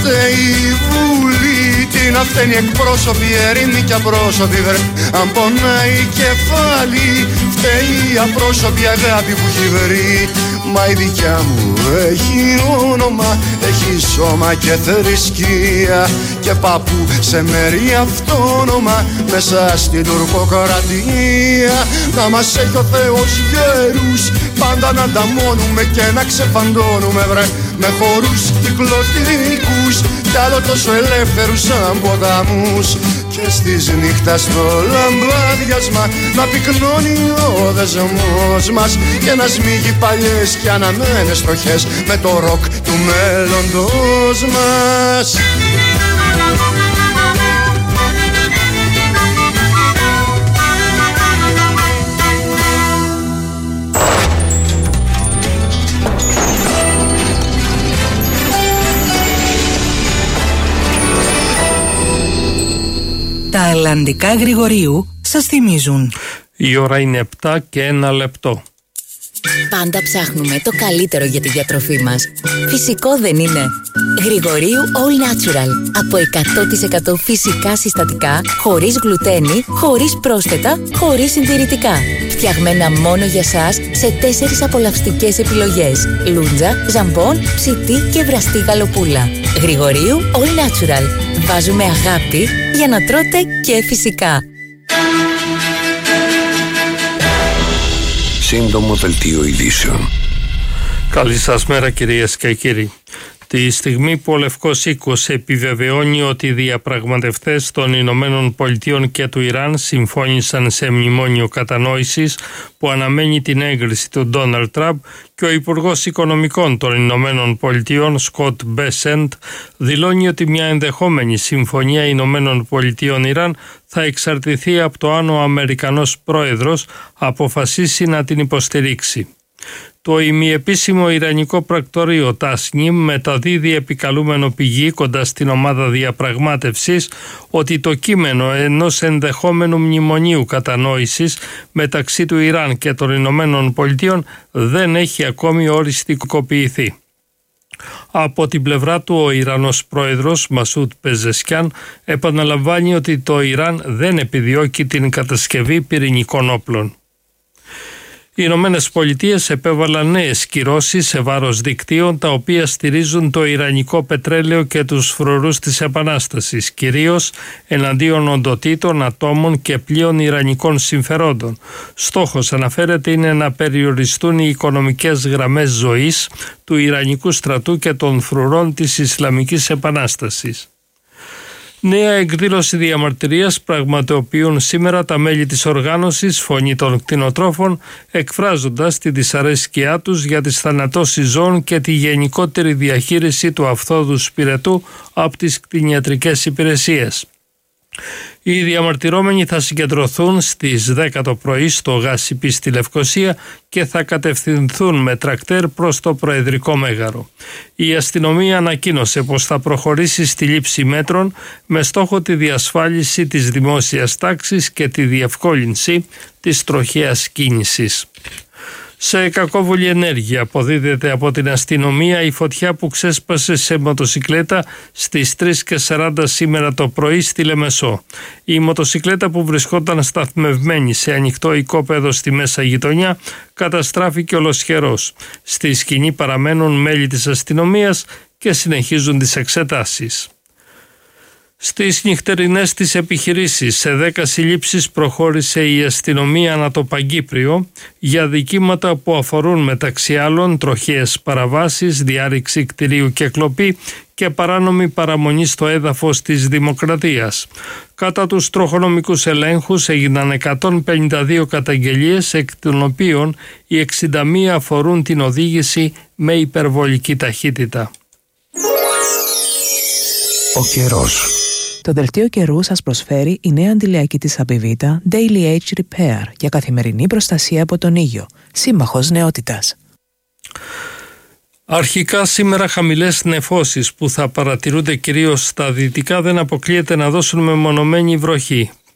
φταίει η Βουλή, την αφθαίνει εκπρόσωποι, ερήμοι και απρόσωποι. Αν πονάει κεφάλι, φταίει η απρόσωπη αγάπη που έχει βρει. Μα η δικιά μου έχει όνομα, έχει σώμα και θρησκεία και παππού σε μέρη αυτόνομα μέσα στην τουρκοκρατία. Να μας έχει ο Θεός γέρους, πάντα να ανταμώνουμε και να ξεφαντώνουμε με χορούς κυκλωτικούς κι άλλο τόσο ελεύθερους σαν ποταμούς. Και στις νύχτας το λαμπάδιασμα να πυκνώνει ο δεσμός μας και να σμίγει παλιές και αναμένες τροχές με το ροκ του μέλλοντος μας. Τα Ελλαντικά Γρηγορίου σας θυμίζουν. Η ώρα είναι 7 και 1 λεπτό. Πάντα ψάχνουμε το καλύτερο για τη διατροφή μας. Φυσικό δεν είναι? Γρηγορίου All Natural. Από 100% φυσικά συστατικά, χωρίς γλουτένι, χωρίς πρόσθετα, χωρίς συντηρητικά. Φτιαγμένα μόνο για σας σε 4 απολαυστικές επιλογές. Λούντζα, ζαμπόν, ψητή και βραστή γαλοπούλα. Γρηγορίου All Natural. Βάζουμε αγάπη για να τρώτε και φυσικά. Σύντομο δελτίο ειδήσεων. Καλή σας μέρα κυρίες και κύριοι. Τη στιγμή που ο Λευκός Οίκος επιβεβαιώνει ότι οι διαπραγματευτές των Ηνωμένων Πολιτειών και του Ιράν συμφώνησαν σε μνημόνιο κατανόησης που αναμένει την έγκριση του Ντόναλντ Τραμπ, και ο Υπουργός Οικονομικών των Ηνωμένων Πολιτειών Σκοτ Μπέσεντ δηλώνει ότι μια ενδεχόμενη συμφωνία Ηνωμένων Πολιτειών Ιράν θα εξαρτηθεί από το αν ο Αμερικανός πρόεδρος αποφασίσει να την υποστηρίξει. Το ημιεπίσημο ιρανικό πρακτορείο Τάσνιμ μεταδίδει επικαλούμενο πηγή κοντά στην ομάδα διαπραγμάτευσης ότι το κείμενο ενός ενδεχόμενου μνημονίου κατανόησης μεταξύ του Ιράν και των Ηνωμένων Πολιτειών δεν έχει ακόμη οριστικοποιηθεί. Από την πλευρά του, ο Ιρανός πρόεδρος Μασούτ Πεζεσκιάν επαναλαμβάνει ότι το Ιράν δεν επιδιώκει την κατασκευή πυρηνικών όπλων. Οι Ηνωμένες Πολιτείες επέβαλαν νέες κυρώσεις σε βάρος δικτύων τα οποία στηρίζουν το ιρανικό πετρέλαιο και τους φρουρούς της Επανάστασης, κυρίως εναντίον οντοτήτων, ατόμων και πλοίων ιρανικών συμφερόντων. Στόχος, αναφέρεται, είναι να περιοριστούν οι οικονομικές γραμμές ζωής του ιρανικού στρατού και των φρουρών της Ισλαμικής Επανάστασης. Νέα εκδήλωση διαμαρτυρίας πραγματοποιούν σήμερα τα μέλη της οργάνωσης Φωνή των Κτηνοτρόφων, εκφράζοντας τη δυσαρέσκειά τους για τις θανατώσεις ζώων και τη γενικότερη διαχείριση του αυθόδου σπηρετού από τις κτηνιατρικές υπηρεσίες. Οι διαμαρτυρόμενοι θα συγκεντρωθούν στις 10 το πρωί στο Γάσιπι στη Λευκοσία και θα κατευθυνθούν με τρακτέρ προς το Προεδρικό Μέγαρο. Η αστυνομία ανακοίνωσε πως θα προχωρήσει στη λήψη μέτρων με στόχο τη διασφάλιση της δημόσιας τάξης και τη διευκόλυνση της τροχαίας κίνησης. Σε κακόβουλη ενέργεια αποδίδεται από την αστυνομία η φωτιά που ξέσπασε σε μοτοσικλέτα στις 3:40 σήμερα το πρωί στη Λεμεσό. Η μοτοσικλέτα, που βρισκόταν σταθμευμένη σε ανοιχτό οικόπεδο στη Μέσα Γειτονιά, καταστράφηκε ολοσχερός. Στη σκηνή παραμένουν μέλη της αστυνομίας και συνεχίζουν τις εξετάσεις. Στις νυχτερινές της επιχειρήσεις σε 10 συλλήψεις προχώρησε η αστυνομία ανά το Παγκύπριο για δικήματα που αφορούν μεταξύ άλλων τροχαίες παραβάσεις, διάρρηξη κτηρίου και κλοπή και παράνομη παραμονή στο έδαφος της Δημοκρατίας. Κατά τους τροχονομικούς ελέγχους έγιναν 152 καταγγελίες, εκ των οποίων οι 61 αφορούν την οδήγηση με υπερβολική ταχύτητα. Ο καιρός. Το δελτίο καιρού σας προσφέρει η νέα αντιλιακή της Απιβίτα Daily Age Repair για καθημερινή προστασία από τον ήλιο. Σύμμαχος νεότητας. Αρχικά σήμερα χαμηλές νεφώσεις που θα παρατηρούνται κυρίως στα δυτικά δεν αποκλείεται να δώσουν μεμονωμένη βροχή.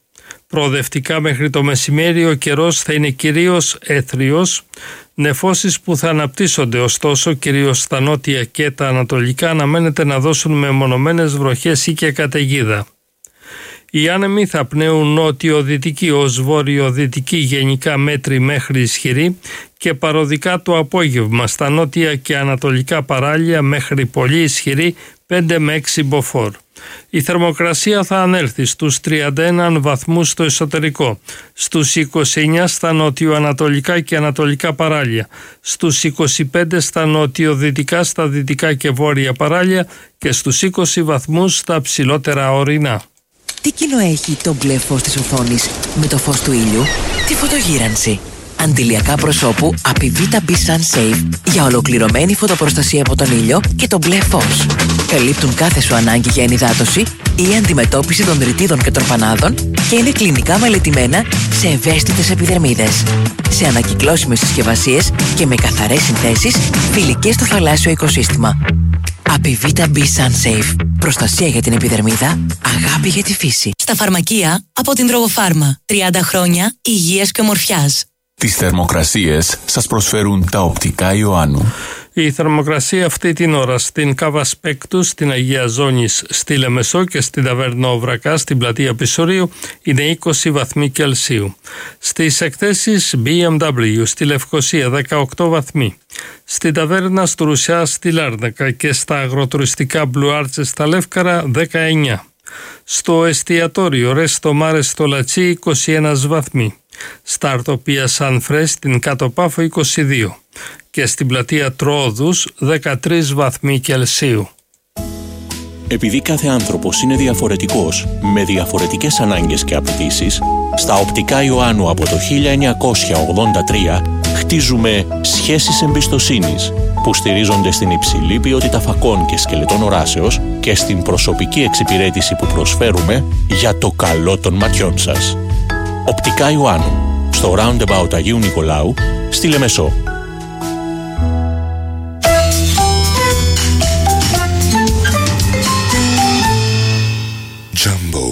Προοδευτικά μέχρι το μεσημέρι ο καιρός θα είναι κυρίως έθριος, νεφώσεις που θα αναπτύσσονται, ωστόσο κυρίως στα νότια και τα ανατολικά αναμένεται να δώσουν μεμονωμένες βροχές ή και καταιγίδα. Οι άνεμοι θα πνέουν νότιο-δυτική ως βόρειο-δυτική, γενικά μέτρη μέχρι ισχυρή, και παροδικά το απόγευμα στα νότια και ανατολικά παράλια μέχρι πολύ ισχυρή 5 με 6 μποφόρ. Η θερμοκρασία θα ανέλθει στους 31 βαθμούς στο εσωτερικό, στους 29 στα νότιο-ανατολικά και ανατολικά παράλια, στους 25 στα νότιο-δυτικά, στα δυτικά και βόρεια παράλια και στους 20 βαθμούς στα ψηλότερα ορεινά. Τι κοινό έχει το μπλε φως της οθόνης με το φως του ήλιου? Τη φωτογύρανση. Αντιλιακά προσώπου Apivita B Sun Safe για ολοκληρωμένη φωτοπροστασία από τον ήλιο και το μπλε φως. Καλύπτουν κάθε σου ανάγκη για ενυδάτωση ή αντιμετώπιση των ρητίδων και τροπανάδων και είναι κλινικά μελετημένα σε ευαίσθητες επιδερμίδες. Σε ανακυκλώσιμες συσκευασίες και με καθαρές συνθέσεις φιλικές στο θαλάσσιο οικοσύστημα. Apivita B Sun Safe. Προστασία για την επιδερμίδα, αγάπη για τη φύση. Στα φαρμακεία από την Drogopharma. 30 χρόνια υγείας και ομορφιάς. Τις θερμοκρασίες σας προσφέρουν τα οπτικά Ιωάννου. Η θερμοκρασία αυτή την ώρα στην Κάβα Σπέκτου, στην Αγία Ζώνης, στη Λεμεσό και στην Ταβέρνα Οβρακά, στην πλατεία Πισωρίου, είναι 20 βαθμοί Κελσίου. Στις εκθέσεις BMW στη Λευκοσία 18 βαθμοί. Στην Ταβέρνα Στρουσιά στη Λάρνακα και στα αγροτουριστικά Blue Arches στα Λεύκαρα 19. Στο εστιατόριο Ρέστο Μάρε στο Λατσί 21 βαθμοί. Στα Αρτοπία Σαν Φρέ στην Κάτω Πάφο 22 και στην πλατεία Τρόδους 13 βαθμοί Κελσίου. Επειδή κάθε άνθρωπος είναι διαφορετικός, με διαφορετικές ανάγκες και απαιτήσεις, στα οπτικά Ιωάννου από το 1983 χτίζουμε σχέσεις εμπιστοσύνης που στηρίζονται στην υψηλή ποιότητα φακών και σκελετών οράσεως και στην προσωπική εξυπηρέτηση που προσφέρουμε για το καλό των ματιών σας. Οπτικά Ιωάννου, στο Roundabout Αγίου Νικολάου, στη Λεμεσό. Τζάμπο.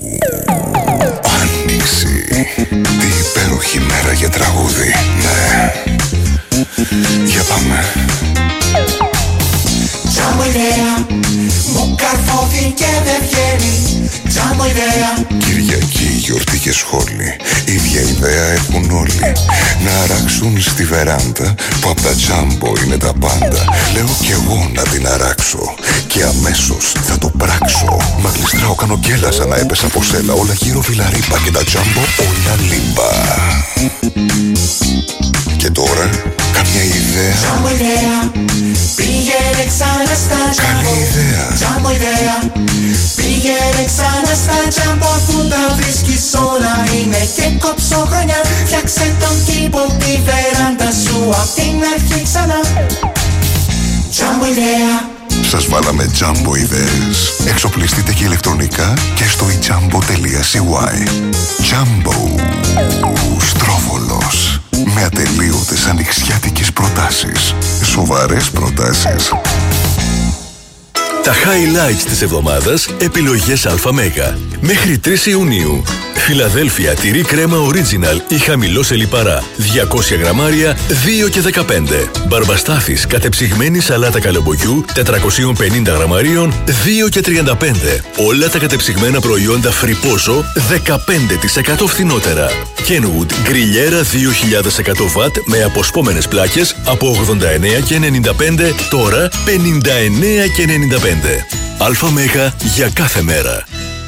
Άνοιξη. Τι υπέροχη μέρα για τραγούδι. Ναι. Για πάμε. Τζάμπο ιδέα, μου καρφώθηκε δεν βγαίνει. Τζάμπο ιδέα. Κυριακή, γιορτή και σχόλη. Ίδια ιδέα έχουν όλοι. Να αράξουν στη βεράντα που απ' τα Τζάμπο είναι τα πάντα. Λέω κι εγώ να την αράξω και αμέσως θα το πράξω. Μα γλιστράω, κάνω γκέλα σαν να έπεσα από σέλα. Όλα γύρω βιλαρίπα και τα Τζάμπο όλα λίμπα. Και τώρα καμιά ιδέα? Τζάμπο ιδέα. Πήγαινε ξανά στα Τζάμπο. Καλή ιδέα. Τζάμπο ιδέα. Πήγαινε ξανά στα Τζάμπο που τα βρίσκεις όλα είναι και κόψω χρονιά. Φτιάξε τον κήπο, τη βεράντα σου απ' την αρχή ξανά. Τζάμπο ιδέα. Σας βάλαμε Jumbo ιδέες. Εξοπλιστείτε και ηλεκτρονικά και στο ijambo.cy. Jumbo. Στρόβολος. Με ατελείωτες ανοιξιάτικες προτάσεις. Σοβαρές προτάσεις. Τα highlights της εβδομάδας, επιλογές ΑΜΕΓΑ. Μέχρι 3 Ιουνίου. Φιλαδέλφια τυρί κρέμα original ή χαμηλό σε λιπαρά. 200 γραμμάρια, 2 και 15. Μπαρμπαστάθης κατεψυγμένη σαλάτα καλαμποκιού, 450 γραμμαρίων, 2 και 35. Όλα τα κατεψυγμένα προϊόντα φρυπόζο, 15% φθηνότερα. Kenwood γκριλιέρα 2100 βατ με αποσπόμενες πλάκες από 89 και 95, τώρα 59 και 95. ΑΜΕΓΑ για κάθε μέρα.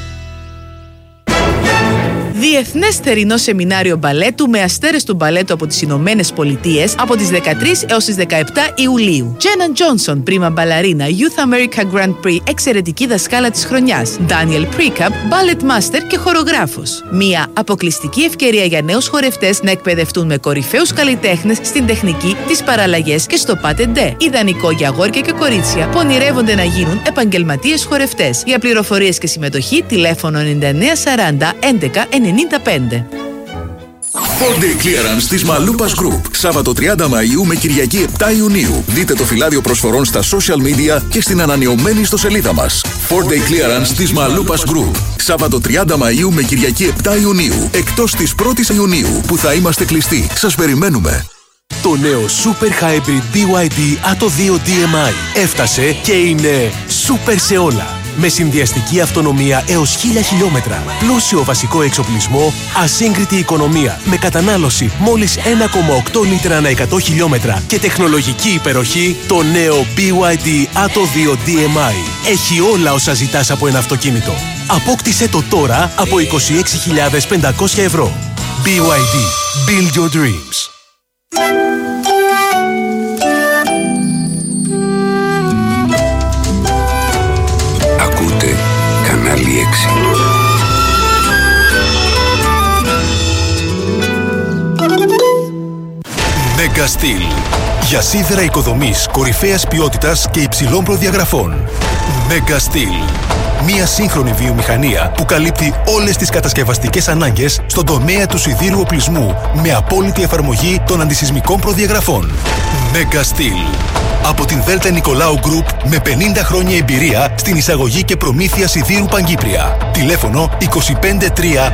Διεθνές θερινό σεμινάριο μπαλέτου με αστέρες του μπαλέτου από τις Ηνωμένες Πολιτείες από τις 13 έως τις 17 Ιουλίου. Τζέναν Τζόνσον, πρίμα μπαλαρίνα, Youth America Grand Prix, εξαιρετική δασκάλα της χρονιάς. Ντάνιελ Πρίκαπ, ballet master και χορογράφος. Μια αποκλειστική ευκαιρία για νέους χορευτές να εκπαιδευτούν με κορυφαίους καλλιτέχνες στην τεχνική, τις παραλλαγές και στο πάτε ντε. Ιδανικό για αγόρια και κορίτσια που ονειρεύονται να γίνουν επαγγελματίες χορευτές. Για πληροφορίες και συμμετοχή, τηλέφωνο 9940 11 95. 4-day clearance της Μαλούπας Group. Σάββατο 30 Μαΐου με Κυριακή 7 Ιουνίου. Δείτε το φυλάδιο προσφορών στα social media και στην ανανεωμένη ιστοσελίδα μας. 4-day clearance της Μαλούπας Group. Σάββατο 30 Μαΐου με Κυριακή 7 Ιουνίου. Εκτός της 1ης Ιουνίου που θα είμαστε κλειστοί. Σας περιμένουμε. Το νέο Super Hybrid BYD Atto 2 DMI έφτασε και είναι super σε όλα. Με συνδυαστική αυτονομία έως 1000 χιλιόμετρα, πλούσιο βασικό εξοπλισμό, ασύγκριτη οικονομία, με κατανάλωση μόλις 1,8 λίτρα ανά 100 χιλιόμετρα και τεχνολογική υπεροχή, το νέο BYD Atto 2 DMI έχει όλα όσα ζητάς από ένα αυτοκίνητο. Απόκτησε το τώρα από 26.500 ευρώ. BYD. Build your dreams. Ακούτε Κανάλι 6. Mega Steel. Για σίδερα οικοδομής κορυφαίας ποιότητας και υψηλών προδιαγραφών. Mega Steel. Μια σύγχρονη βιομηχανία που καλύπτει όλες τις κατασκευαστικές ανάγκες στον τομέα του σιδήρου οπλισμού με απόλυτη εφαρμογή των αντισυσμικών προδιαγραφών. Mega Steel. Από την Δέλτα Νικολάου Group με 50 χρόνια εμπειρία στην εισαγωγή και προμήθεια σιδήρου Παγκύπρια. Τηλέφωνο 253 96 000.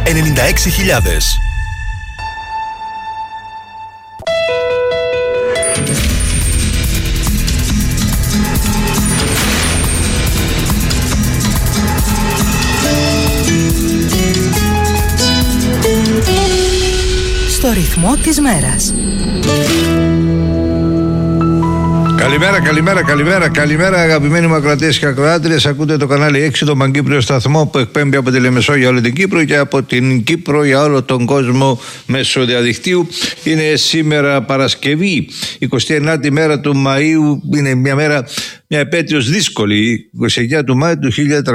Στο ρυθμό της μέρας. Καλημέρα αγαπημένοι μου ακροατές και ακροάτριες. Ακούτε το κανάλι 6, το Παγκύπριο σταθμό που εκπέμπει από τη Λεμεσό για όλη την Κύπρο και από την Κύπρο για όλο τον κόσμο μέσω διαδικτύου. Είναι σήμερα Παρασκευή, 29η μέρα του Μαΐου. Είναι μια επέτειος δύσκολη, 29 του Μάη του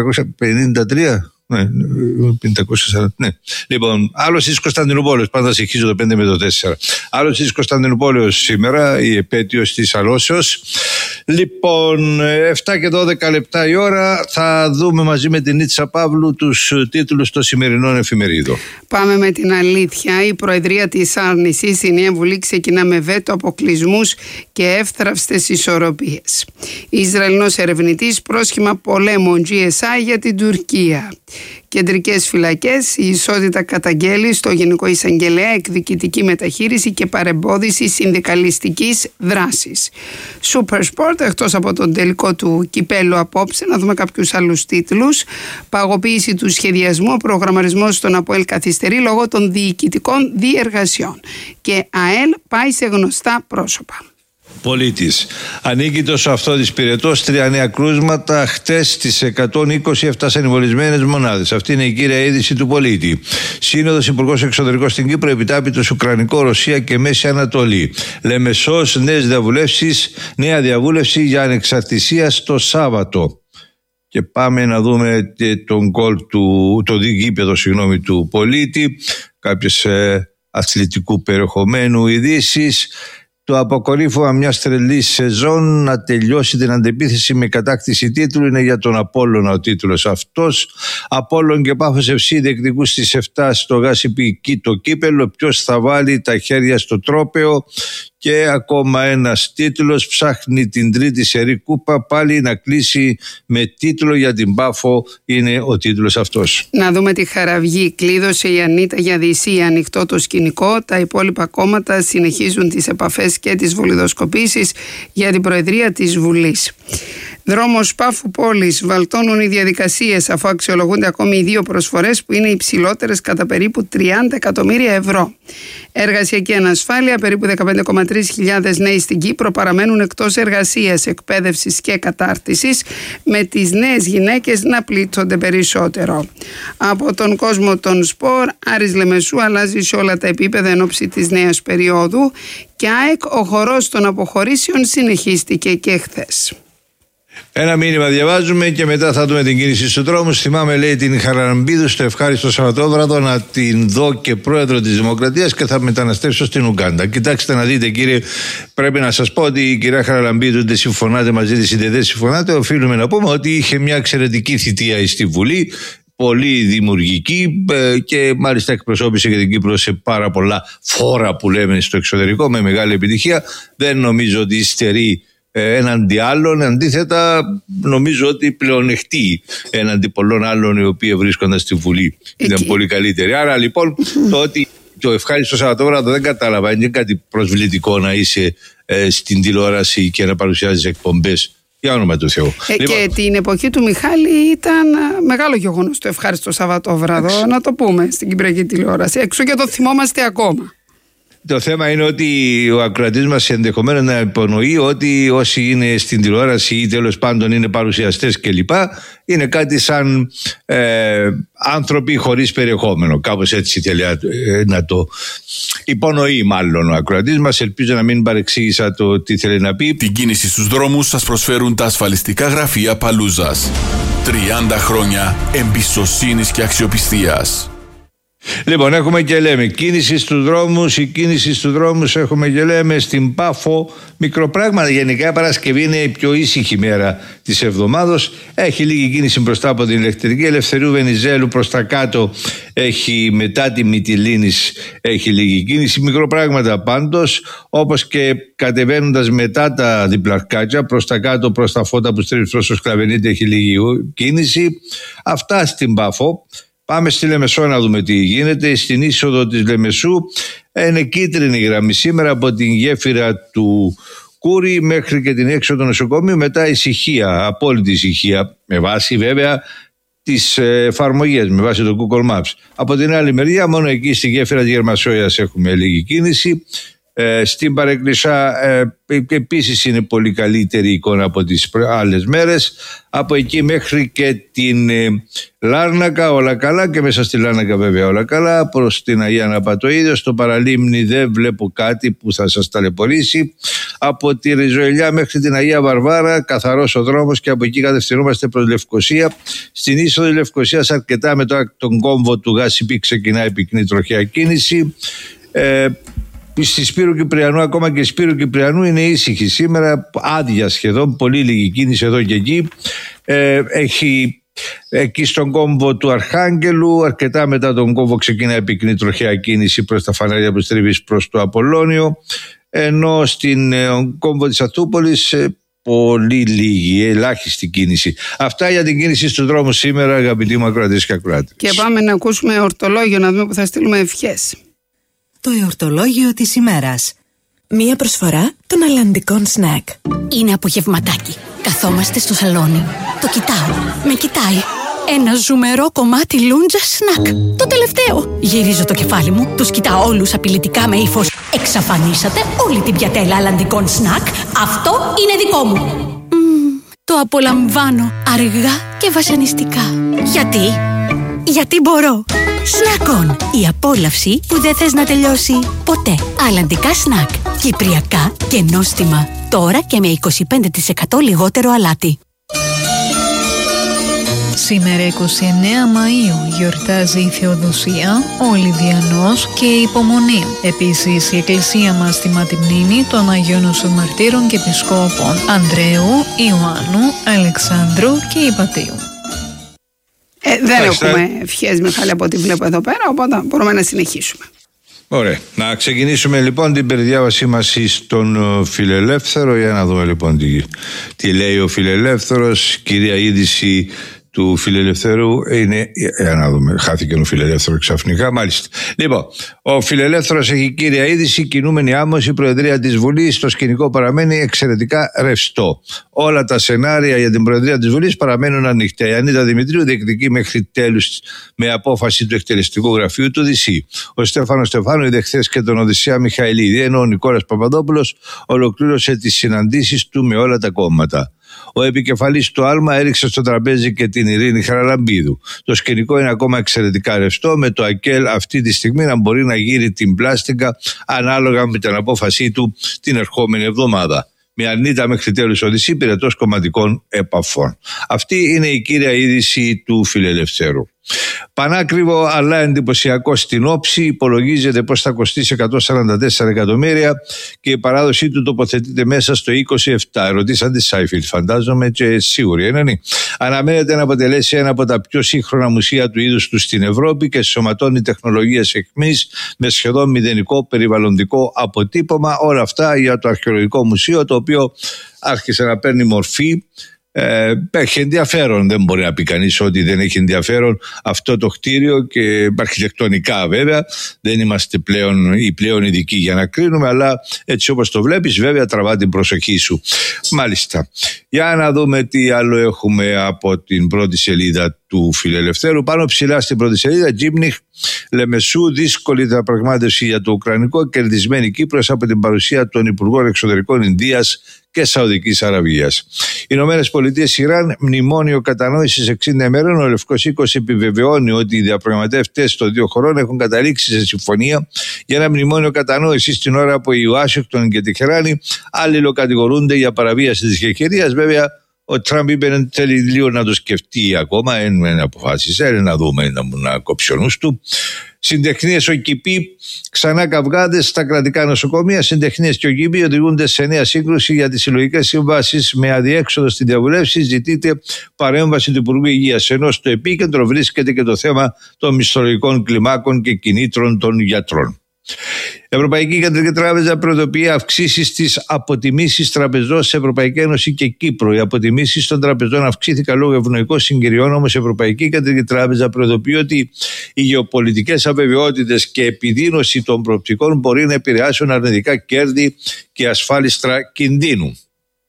1353. Ναι, 540. Ναι. Λοιπόν, άλλος της Κωνσταντινούπολης, πάντα συγχύζω το 5 με το 4. Άλλος της Κωνσταντινούπολης σήμερα, η επέτειος της Αλώσεως. Λοιπόν, 7 και 12 λεπτά η ώρα, θα δούμε μαζί με την Νίτσα Παύλου τους τίτλους των σημερινών εφημερίδων. Πάμε με την αλήθεια. Η Προεδρία της Άρνησης, η Νέα Βουλή ξεκινά με βέτο, αποκλεισμούς και εύθραυστες ισορροπίες. Ισραηλινός ερευνητής, πρόσχημα πολέμου GSI για την Τουρκία. Κεντρικές φυλακές, η ισότητα καταγγέλει στο Γενικό Εισαγγελέα εκδικητική μεταχείριση και παρεμπόδιση συνδικαλιστικής δράσης. Super Sport, εκτός από τον τελικό του κυπέλου απόψε, να δούμε κάποιους άλλους τίτλους. Παγωποίηση του σχεδιασμού, ο προγραμματισμός στον ΑΠΟΕΛ καθυστερεί λόγω των διοικητικών διεργασιών. Και ΑΕΛ πάει σε γνωστά πρόσωπα. Πολίτης. Ανίκητος αυτόδης πυρετός, 3 νέα κρούσματα. Χτες στις 120 έφτασαν οι μολυσμένες μονάδες. Αυτή είναι η κύρια είδηση του Πολίτη. Σύνοδος Υπουργός Εξωτερικών στην Κύπρο, επιτάπητος Ουκρανικό, Ρωσία και Μέση Ανατολή. Λεμεσός, νέα διαβούλευση για ανεξαρτησία στο Σάββατο. Και πάμε να δούμε τον το γήπεδο του Πολίτη. Κάποιες αθλητικού περιεχομένου ειδήσεις. Το αποκορύφωμα μιας τρελής σεζόν να τελειώσει την αντεπίθεση με κατάκτηση τίτλου είναι για τον Απόλλωνα ο τίτλος αυτός. Απόλλων και Πάφος FC διεκδικούν στις 7 στο Γάσιπι το κύπελο. Ποιος θα βάλει τα χέρια στο τρόπαιο. Και ακόμα ένας τίτλος, ψάχνει την τρίτη σερί κούπα πάλι να κλείσει με τίτλο για την Πάφο, είναι ο τίτλος αυτός. Να δούμε τη Χαραυγή. Κλείδωσε η Ανίτα για Δυσσή, ανοιχτό το σκηνικό. Τα υπόλοιπα κόμματα συνεχίζουν τις επαφές και τις βολιδοσκοπήσεις για την Προεδρία της Βουλής. Δρόμος Πάφου Πόλης, βαλτώνουν οι διαδικασίες αφού αξιολογούνται ακόμη οι 2 προσφορές που είναι υψηλότερες κατά περίπου 30 εκατομμύρια ευρώ. Εργασιακή ανασφάλεια, περίπου 15.300 νέοι στην Κύπρο παραμένουν εκτός εργασίας, εκπαίδευσης και κατάρτισης, με τις νέες γυναίκες να πλήττονται περισσότερο. Από τον κόσμο των σπορ, Άρης Λεμεσού αλλάζει σε όλα τα επίπεδα εν ώψη της νέας περίοδου και ΑΕΚ, ο χορός των αποχωρήσεων συνεχίστηκε και χθες. Ένα μήνυμα διαβάζουμε και μετά θα δούμε την κίνηση στους δρόμους. Θυμάμαι, λέει, την Χαραλαμπίδου στο ευχάριστο Σαββατόβραδο να την δω και πρόεδρο της Δημοκρατίας και θα μεταναστεύσω στην Ουγκάντα. Κοιτάξτε να δείτε, κύριε, πρέπει να σας πω ότι η κυρία Χαραλαμπίδου δεν συμφωνάτε μαζί της, είτε δεν συμφωνάτε. Οφείλουμε να πούμε ότι είχε μια εξαιρετική θητεία στη Βουλή. πολύ δημιουργική και μάλιστα εκπροσώπησε και την Κύπρο σε πάρα πολλά φόρα που λέμε στο εξωτερικό με μεγάλη επιτυχία. Δεν νομίζω ότι υστερεί έναντι άλλων, αντίθετα νομίζω ότι πλεονεκτεί έναντι πολλών άλλων οι οποίοι βρίσκονταν στη Βουλή. Ήταν πολύ καλύτεροι. Άρα λοιπόν το ότι το ευχάριστο Σαββατόβραδο δεν κατάλαβα, είναι κάτι προσβλητικό να είσαι στην τηλεόραση και να παρουσιάζεις εκπομπές. Για όνομα του Θεού. Και την εποχή του Μιχάλη ήταν μεγάλο γεγονός το ευχάριστο Σαββατόβραδο, να το πούμε, στην κυπριακή τηλεόραση. Έξω και το θυμόμαστε ακόμα. Το θέμα είναι ότι ο ακροατής μας ενδεχομένως να υπονοεί ότι όσοι είναι στην τηλεόραση ή τέλος πάντων είναι παρουσιαστές κλπ. Είναι κάτι σαν άνθρωποι χωρίς περιεχόμενο. Κάπως έτσι θέλει να το υπονοεί μάλλον ο ακροατής μας. Ελπίζω να μην παρεξήγησα το τι θέλει να πει. Την κίνηση στους δρόμους σας προσφέρουν τα ασφαλιστικά γραφεία Παλούζας. 30 χρόνια εμπιστοσύνης και αξιοπιστίας. Λοιπόν, έχουμε και λέμε κίνηση στους δρόμους. Η κίνηση στους δρόμους έχουμε και λέμε στην Πάφο. Μικροπράγματα. Γενικά η Παρασκευή είναι η πιο ήσυχη μέρα της εβδομάδος. Έχει λίγη κίνηση μπροστά από την ηλεκτρική. Ελευθερίου Βενιζέλου προς τα κάτω έχει, μετά τη Μυτιλήνης έχει λίγη κίνηση. Μικροπράγματα πάντως, όπως και κατεβαίνοντας μετά τα διπλαρκάκια προς τα κάτω, προς τα φώτα που στρίβει προς το Σκλαβενίτη έχει λίγη κίνηση. Αυτά στην Πάφο. Πάμε στη Λεμεσό να δούμε τι γίνεται. Στην είσοδο της Λεμεσού είναι κίτρινη γραμμή σήμερα από την γέφυρα του Κούρη μέχρι και την έξοδο νοσοκομείου. Μετά ησυχία, απόλυτη ησυχία, με βάση βέβαια τις εφαρμογές, με βάση το Google Maps. Από την άλλη μεριά, μόνο εκεί στη γέφυρα της Γερμασόιας έχουμε λίγη κίνηση. Στην Παρεκκλησά επίσης είναι πολύ καλύτερη εικόνα από τις άλλες μέρες. Από εκεί μέχρι και την Λάρνακα όλα καλά, και μέσα στη Λάρνακα βέβαια όλα καλά. Προς την Αγία Αναπατοίδιο, στο Παραλίμνη δεν βλέπω κάτι που θα σας ταλαιπωρήσει. Από τη Ριζοελιά μέχρι την Αγία Βαρβάρα καθαρός ο δρόμος και από εκεί κατευθυνόμαστε προς Λευκοσία. Στην είσοδο Λευκοσίας αρκετά μετά τον κόμβο του Γάσιπη ξεκινάει πυκνή τροχιά κίνηση. Στη Σπύρου Κυπριανού, ακόμα και Σπύρου Κυπριανού είναι ήσυχη σήμερα, άδεια σχεδόν, πολύ λίγη κίνηση εδώ και εκεί. Έχει εκεί στον κόμβο του Αρχάγγελου, αρκετά μετά τον κόμβο ξεκινάει πυκνή τροχιά κίνηση προς τα φανάρια που στρίβεις προς το Απολώνιο, ενώ στην κόμβο της Αθούπολης πολύ λίγη, ελάχιστη κίνηση. Αυτά για την κίνηση στους δρόμους σήμερα, αγαπητοί μου ακροατές και ακροάτες. Και πάμε να ακούσουμε ορτολόγιο, να δούμε που θα στείλουμε ευχές. Το εορτολόγιο της ημέρας. Μία προσφορά των αλλαντικών σνακ. Είναι απογευματάκι. Καθόμαστε στο σαλόνι. Το κοιτάω. Με κοιτάει. Ένα ζουμερό κομμάτι λούντζα σνακ. Το τελευταίο. Γυρίζω το κεφάλι μου. Τους κοιτάω όλους απειλητικά με ύφος. Εξαφανίσατε όλη την πιατέλα αλλαντικών σνακ. Αυτό είναι δικό μου. Το απολαμβάνω αργά και βασανιστικά. Γιατί μπορώ. Σνακ-ον, η απόλαυση που δεν θες να τελειώσει ποτέ. Αλλαντικά σνακ, κυπριακά και νόστιμα. Τώρα και με 25% λιγότερο αλάτι. Σήμερα 29 Μαΐου γιορτάζει η Θεοδοσία, ο Λιβιανός και η Υπομονή. Επίσης η Εκκλησία μας θυμά τη μνήμη των Αγίων Νοσών Μαρτύρων και Επισκόπων Ανδρέου, Ιωάννου, Αλεξάνδρου και Υπατίου. Δεν έχουμε ευχές, Μιχάλη, από ό,τι βλέπω εδώ πέρα, οπότε μπορούμε να συνεχίσουμε. Ωραία. Να ξεκινήσουμε λοιπόν την περιδιάβασή μας στον Φιλελεύθερο, για να δούμε λοιπόν τι λέει ο Φιλελεύθερος. Κυρία είδηση του Φιλελευθέρου είναι. Για να δούμε, χάθηκε ο Φιλελεύθερο ξαφνικά, μάλιστα. Λοιπόν, ο Φιλελεύθερος έχει κύρια είδηση: κινούμενη άμμος, η Προεδρία της Βουλής. Το σκηνικό παραμένει εξαιρετικά ρευστό. Όλα τα σενάρια για την Προεδρία της Βουλής παραμένουν ανοιχτά. Η Ανίτα Δημητρίου διεκδικεί μέχρι τέλους με απόφαση του εκτελεστικού γραφείου του ΔΣ. Ο Στέφανος Στεφάνου είδε χθες και τον Οδυσσέα Μιχαηλίδη, ενώ ο Νικόλας Παπαδόπουλος ολοκλήρωσε τις συναντήσεις του με όλα τα κόμματα. Ο επικεφαλής του άλμα έριξε στο τραπέζι και την Ειρήνη Χαραλαμπίδου. Το σκηνικό είναι ακόμα εξαιρετικά ρευστό, με το ΑΚΕΛ αυτή τη στιγμή να μπορεί να γύρει την πλάστικα ανάλογα με την απόφασή του την ερχόμενη εβδομάδα. Με Ανίτα μέχρι τέλους Οδυσσή, πυρετός κομματικών επαφών. Αυτή είναι η κύρια είδηση του Φιλελευθέρου. Πανάκριβο αλλά εντυπωσιακό στην όψη, υπολογίζεται πως θα κοστίσει 144 εκατομμύρια και η παράδοσή του τοποθετείται μέσα στο 27. Ρωτήσαν τη Σάιφιλ, φαντάζομαι, και σίγουροι είναι. Αναμένεται να αποτελέσει ένα από τα πιο σύγχρονα μουσεία του είδους του στην Ευρώπη και σωματώνει τεχνολογίες εχμής με σχεδόν μηδενικό περιβαλλοντικό αποτύπωμα. Όλα αυτά για το αρχαιολογικό μουσείο, το οποίο άρχισε να παίρνει μορφή. Έχει ενδιαφέρον, δεν μπορεί να πει κανείς ότι δεν έχει ενδιαφέρον αυτό το κτίριο, και αρχιτεκτονικά βέβαια δεν είμαστε πλέον ειδικοί για να κρίνουμε, αλλά έτσι όπως το βλέπεις βέβαια τραβά την προσοχή σου. Μάλιστα, για να δούμε τι άλλο έχουμε από την πρώτη σελίδα του Φιλελευθέρου. Πάνω ψηλά στην πρώτη σελίδα, Τζίμνιχ Λεμεσού, δύσκολη διαπραγμάτευση για το Ουκρανικό, κερδισμένη Κύπρος από την παρουσία των Υπουργών Εξωτερικών Ινδίας και Σαουδικής Αραβίας. Οι Ηνωμένες Πολιτείες Ιράν, μνημόνιο κατανόησης 60 ημερών. Ο Λευκός Οίκος επιβεβαιώνει ότι οι διαπραγματευτές των δύο χωρών έχουν καταλήξει σε συμφωνία για ένα μνημόνιο κατανόησης, την ώρα που η Ουάσιγκτον και η Τεχεράνη αλληλοκατηγορούνται για παραβίαση της ευκαιρίας. Βέβαια, ο Τραμπ είπε θέλει λίγο να το σκεφτεί ακόμα, δεν αποφάσισε, να δούμε, να κόψει ο νους του. Συντεχνίες ΟΚΙΠΗ, ξανά καυγάδες στα κρατικά νοσοκομεία. Συντεχνίες και ΟΚΙΠΗ οδηγούνται σε νέα σύγκρουση για τις συλλογικές συμβάσεις. Με αδιέξοδο στην διαβουλεύση ζητείται παρέμβαση του Υπουργού Υγείας, ενώ στο επίκεντρο βρίσκεται και το θέμα των μισθολογικών κλιμάκων και κινήτρων των γιατρών. Ευρωπαϊκή Κεντρική Τράπεζα προειδοποιεί αυξήσεις στις αποτιμήσεις τραπεζών σε Ευρωπαϊκή Ένωση και Κύπρο. Οι αποτιμήσεις των τραπεζών αυξήθηκαν λόγω ευνοϊκών συγκυριών, όμως η Ευρωπαϊκή Κεντρική Τράπεζα προειδοποιεί ότι οι γεωπολιτικές αβεβαιότητες και επιδείνωση των προοπτικών μπορεί να επηρεάσουν αρνητικά κέρδη και ασφάλιστρα κινδύνου.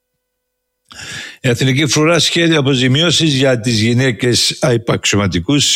Η Εθνική Φρουρά σχέδια αποζημιώσεις για τις γυναίκες υπαξιωματικούς,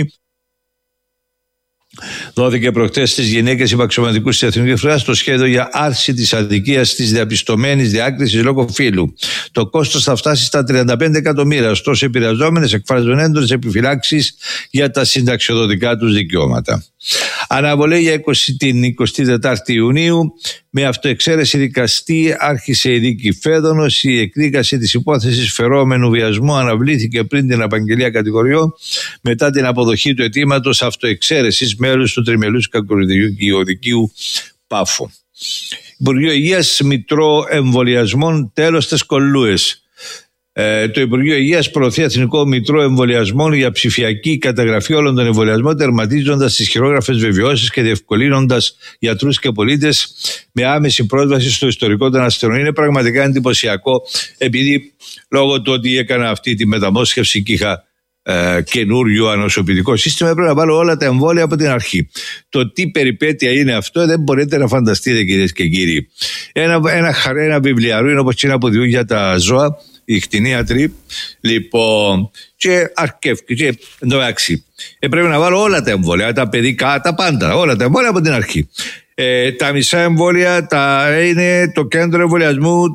δόθηκε προχτές στις γυναίκες υπαξιωματικούς της Εθνικής Φρουράς το σχέδιο για άρση της αδικίας της διαπιστωμένης διάκρισης λόγω φύλου. Το κόστος θα φτάσει στα 35 εκατομμύρια, ωστόσο οι επηρεαζόμενες εκφράζουν έντονες επιφυλάξεις για τα συνταξιοδοτικά τους δικαιώματα. Αναβολή για την 24η Ιουνίου. Με αυτοεξαίρεση δικαστή άρχισε η δίκη Φέδωνος. Η εκδίκαση της υπόθεσης φερόμενου βιασμού αναβλήθηκε πριν την απαγγελία κατηγοριών, μετά την αποδοχή του αιτήματος αυτοεξαίρεσης μέλους του τριμελούς κακοδικίου Πάφο. Υπουργείο Υγείας, μητρό εμβολιασμών, τέλος στις κολλούες. Το Υπουργείο Υγείας προωθεί εθνικό μητρό εμβολιασμών για ψηφιακή καταγραφή όλων των εμβολιασμών, τερματίζοντας τις χειρόγραφες βεβαιώσεις και διευκολύνοντας γιατρούς και πολίτες με άμεση πρόσβαση στο ιστορικό των ασθενών. Είναι πραγματικά εντυπωσιακό, επειδή λόγω του ότι έκανα αυτή τη μεταμόσχευση και είχα καινούριο ανοσοποιητικό σύστημα, έπρεπε να βάλω όλα τα εμβόλια από την αρχή. Το τι περιπέτεια είναι αυτό δεν μπορείτε να φανταστείτε, κυρίες και κύριοι. Ένα βιβλιαρού όπως είναι από για τα ζώα, οι κτηνίατροι, λοιπόν, και αρκεύει. Και εντάξει, πρέπει να βάλω όλα τα εμβόλια, τα παιδικά, τα πάντα, όλα τα εμβόλια από την αρχή. Τα μισά εμβόλια είναι το κέντρο εμβολιασμού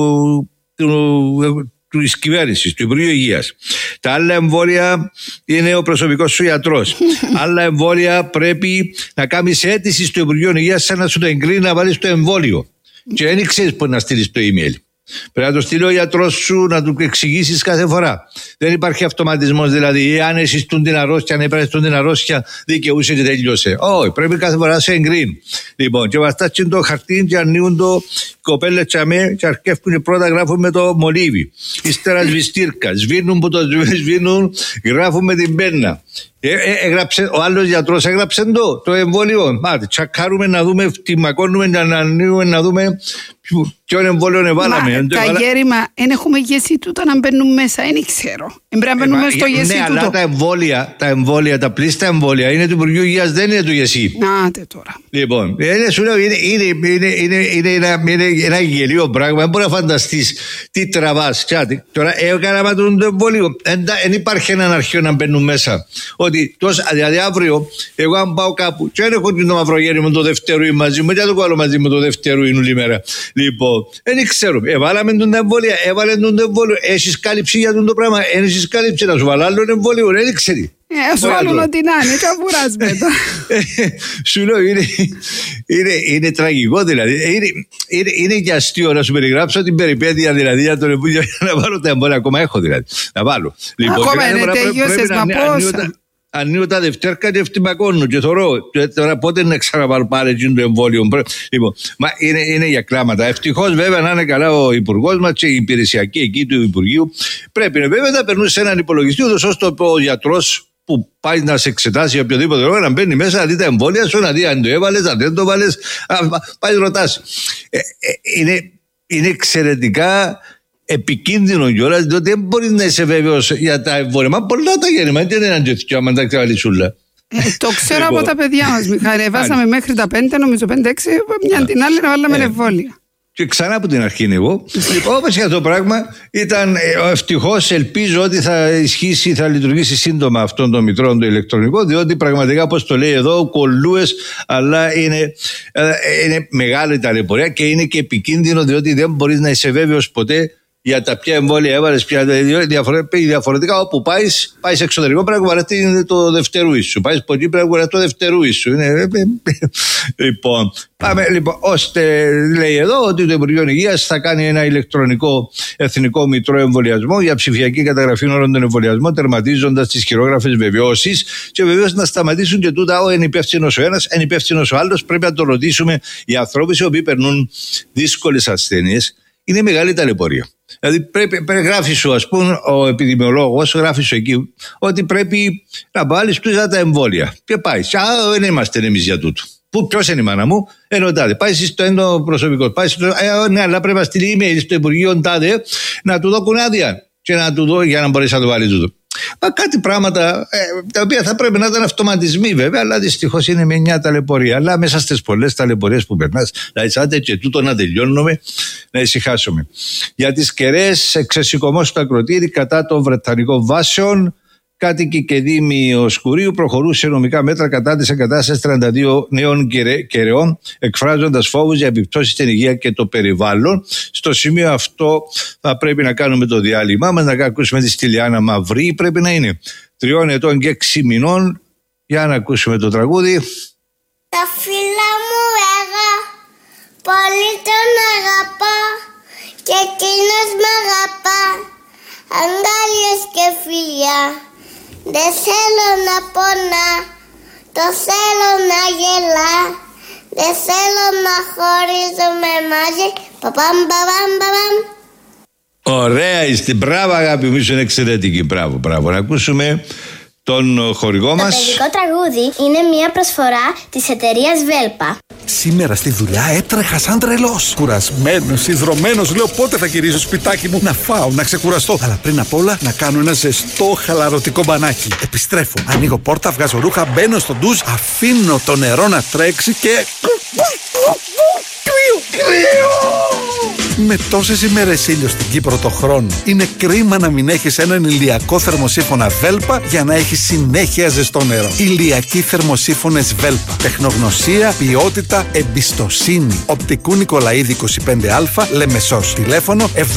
της κυβέρνησης, του Υπουργείου Υγείας. Τα άλλα εμβόλια είναι ο προσωπικός σου γιατρός. Άλλα εμβόλια πρέπει να κάνεις αίτηση στο Υπουργείο Υγείας, σαν να σου το εγκρίνει να βάλεις το εμβόλιο. Και δεν ξέρεις πώς να στείλεις το email. Πρέπει να το στείλει ο γιατρός σου, να του εξηγήσεις κάθε φορά. Δεν υπάρχει αυτοματισμός, δηλαδή, αν εσείς την αρρώστια, αν έπρεπε την αρρώστια, δικαιούσε και τελειώσε. Όχι, πρέπει κάθε φορά να σε εγκρίνουν. Λοιπόν, και βαστάτσουν το χαρτί και ανοίγουν το κοπέλε τσαμέ και αρκεύουν πρώτα, γράφουν με το μολύβι. Ύστερα σβηστήρκα, σβήνουν που το σβήνουν, γράφουν με την πένα. Ο άλλος γιατρός έγραψε το εμβόλιο. Μάτε, τσακάρουμε να δούμε, τιμακώνουμε να ανοίγουμε να δούμε ποιον εμβόλιο εβάλαμε. Καγέρημα, δεν έχουμε γεσί τούτα να μπαίνουν μέσα, δεν ξέρω. Πρέπει να μπαίνουμε στο γεσί τούτο. Ναι, αλλά τα εμβόλια, τα πλήστα εμβόλια είναι του Υπουργείου Υγείας, δεν είναι του γεσί. Άτε τώρα. Λοιπόν, σου λέω, είναι ένα γελίο πράγμα. Δεν μπορεί να φανταστείς τι τραβάς. Τώρα έκανα το εμβόλιο. Δεν υπάρχει έναν αρχείο να μπαίνουν μέσα. Ότι δηλαδή αύριο, εγώ αν πάω κάπου και δεν έχω το μαυρογέρι με το δευτέρου μαζί μου, γιατί το βάλω μαζί με το δευτέρου όλη μέρα. Λοιπόν, δεν ξέρω. Έβαλαμε τον εμβόλιο, έβαλε τον εμβόλιο. Έχεις κάλυψη για τον το πράγμα. Έχεις κάλυψη να σου βάλω άλλο εμβόλιο, δεν ξέρει. Ας βάλουν ό,τι να είναι, καβουράς μετά. Σου λέω, είναι τραγικό δηλαδή. Είναι και αστείο να σου περιγράψω την περιπέτεια δηλαδή για τον εμβόλιο, να βάλω τα εμβόλια. Ακόμα έχω δηλαδή. Να βάλω. Ακόμα είναι, τελειώσες, μα πόσα. ανοίγω τα Δευτέρκα και ευτυπακώνω και τώρα πότε να ξαναπάρω πάλι το εμβόλιο. Λοιπόν, μα είναι για κλάματα. Ευτυχώς βέβαια να είναι καλά ο υπουργός μας και η υπηρεσιακή εκεί του Υπουργείου. Πρέπει βέβαια να περνούν σε έναν υπολογιστή, ώστε ο γιατρός που πάει να σε εξετάσει οποιοδήποτε λόγο να μπαίνει μέσα να δει τα εμβόλια σου, να δει αν το έβαλες, αν δεν το βάλες. Πάει ρωτάς. Είναι εξαιρετικά επικίνδυνο κιόλας, διότι δεν μπορεί να είσαι βέβαιος για τα εμβόλια. Μα πολλά τα γέννημα, δεν είναι αντιοθηκιά, αν τα ξεβαλισούλα. Το ξέρω από τα παιδιά μας, Μιχάλη. Βάσαμε μέχρι τα 5, νομίζω 5-6, μια την άλλη να βάλαμε εμβόλια. Και ξανά από την αρχή είναι εγώ. Όπως για το πράγμα ήταν ευτυχώς, ελπίζω ότι θα ισχύσει, θα λειτουργήσει σύντομα αυτόν τον μητρό το ηλεκτρονικό, διότι πραγματικά, όπως το λέει εδώ, κολλούες, αλλά είναι μεγάλη ταλαιπωρία και είναι και επικίνδυνο, διότι δεν μπορείς να είσαι βέβαιος ποτέ για τα ποια εμβόλια έβαλες, διαφορετικά όπου πάει εξωτερικό πρέπει να βαρεθεί το δευτερούι σου. Πάει από εκεί πρέπει να βαρεθεί το δευτερούι σου. Λοιπόν, πάμε ώστε λέει εδώ ότι το Υπουργείο Υγείας θα κάνει ένα ηλεκτρονικό εθνικό μητρό εμβολιασμό για ψηφιακή καταγραφή όλων των εμβολιασμών, τερματίζοντας τις χειρόγραφες βεβαιώσεις και βεβαίως να σταματήσουν και τούτα. Είναι υπεύθυνος ο ένας, είναι υπεύθυνος ο άλλος. Πρέπει να το ρωτήσουμε. Οι ανθρώπους οι οποίοι περνούν δύσκολες ασθένειες είναι μεγάλη ταλαιπωρία. Δηλαδή γράφει σου, ας πούμε, ο επιδημιολόγος, γράφει σου εκεί ότι πρέπει να βάλεις τους τα εμβόλια. Και πάει. Δεν είμαστε εμείς για τούτο. Ποιος είναι η μάνα μου, τάδε. Πάει στο έντο προσωπικό. Πάει ναι, αλλά πρέπει να στείλει email στο Υπουργείο τάδε να του δώσουν άδεια και να του δω για να μπορέσει να το βάλει τούτο. Μα κάτι πράγματα τα οποία θα πρέπει να ήταν αυτοματισμοί βέβαια, αλλά δυστυχώς είναι μια ταλαιπωρία. Αλλά μέσα στις πολλές ταλαιπωρίες που περνάς, δηλαδή άντε και τούτο να τελειώνουμε, να ησυχάσουμε. Για τις κεραίες, εξεσηκωμός στο ακροτήρι κατά των Βρετανικών βάσεων. Κάτοικοι και δήμοι Οσκουρίου προχωρούν σε νομικά μέτρα κατά της εγκατάστασης 32 νέων κεραιών, εκφράζοντας φόβους για επιπτώσεις στην υγεία και το περιβάλλον. Στο σημείο αυτό θα πρέπει να κάνουμε το διάλειμμα μας, να ακούσουμε τη Στυλιάνα Μαυρή, πρέπει να είναι 3 ετών και 6 μηνών. Για να ακούσουμε το τραγούδι. Τα φίλα μου πολύ τον αγαπά και εκείνος μ' αγαπά, αγκάλιες και φιλιά. Δεν θέλω να πονά, το θέλω να γελά. Δεν θέλω να χωρίζουμε μαζί. Παπαμ, παπαμ, παπαμ. Ωραία είστε, μπράβο αγάπη μου, είσαι εξαιρετική. Μπράβο, να ακούσουμε τον χορηγό μας. Το τελικό τραγούδι είναι μια προσφορά της εταιρείας Βέλπα. Σήμερα στη δουλειά έτρεχα σαν τρελός. Κουρασμένος, ιδρωμένος, λέω πότε θα γυρίσω σπιτάκι μου να φάω, να ξεκουραστώ. Αλλά πριν απ' όλα να κάνω ένα ζεστό χαλαρωτικό μπανάκι. Επιστρέφω, ανοίγω πόρτα, βγάζω ρούχα, μπαίνω στο ντουζ, αφήνω το νερό να τρέξει και... Κρύο! Με τόσες ημέρες ήλιο στην Κύπρο το χρόνο, είναι κρίμα να μην έχεις έναν ηλιακό θερμοσύφωνα Βέλπα για να έχεις συνέχεια ζεστό νερό. Ηλιακοί θερμοσύφωνες Βέλπα. Τεχνογνωσία, ποιότητα, εμπιστοσύνη. Οπτικού Νικολαίδη 25Α, Λεμεσός. Τηλέφωνο 70 00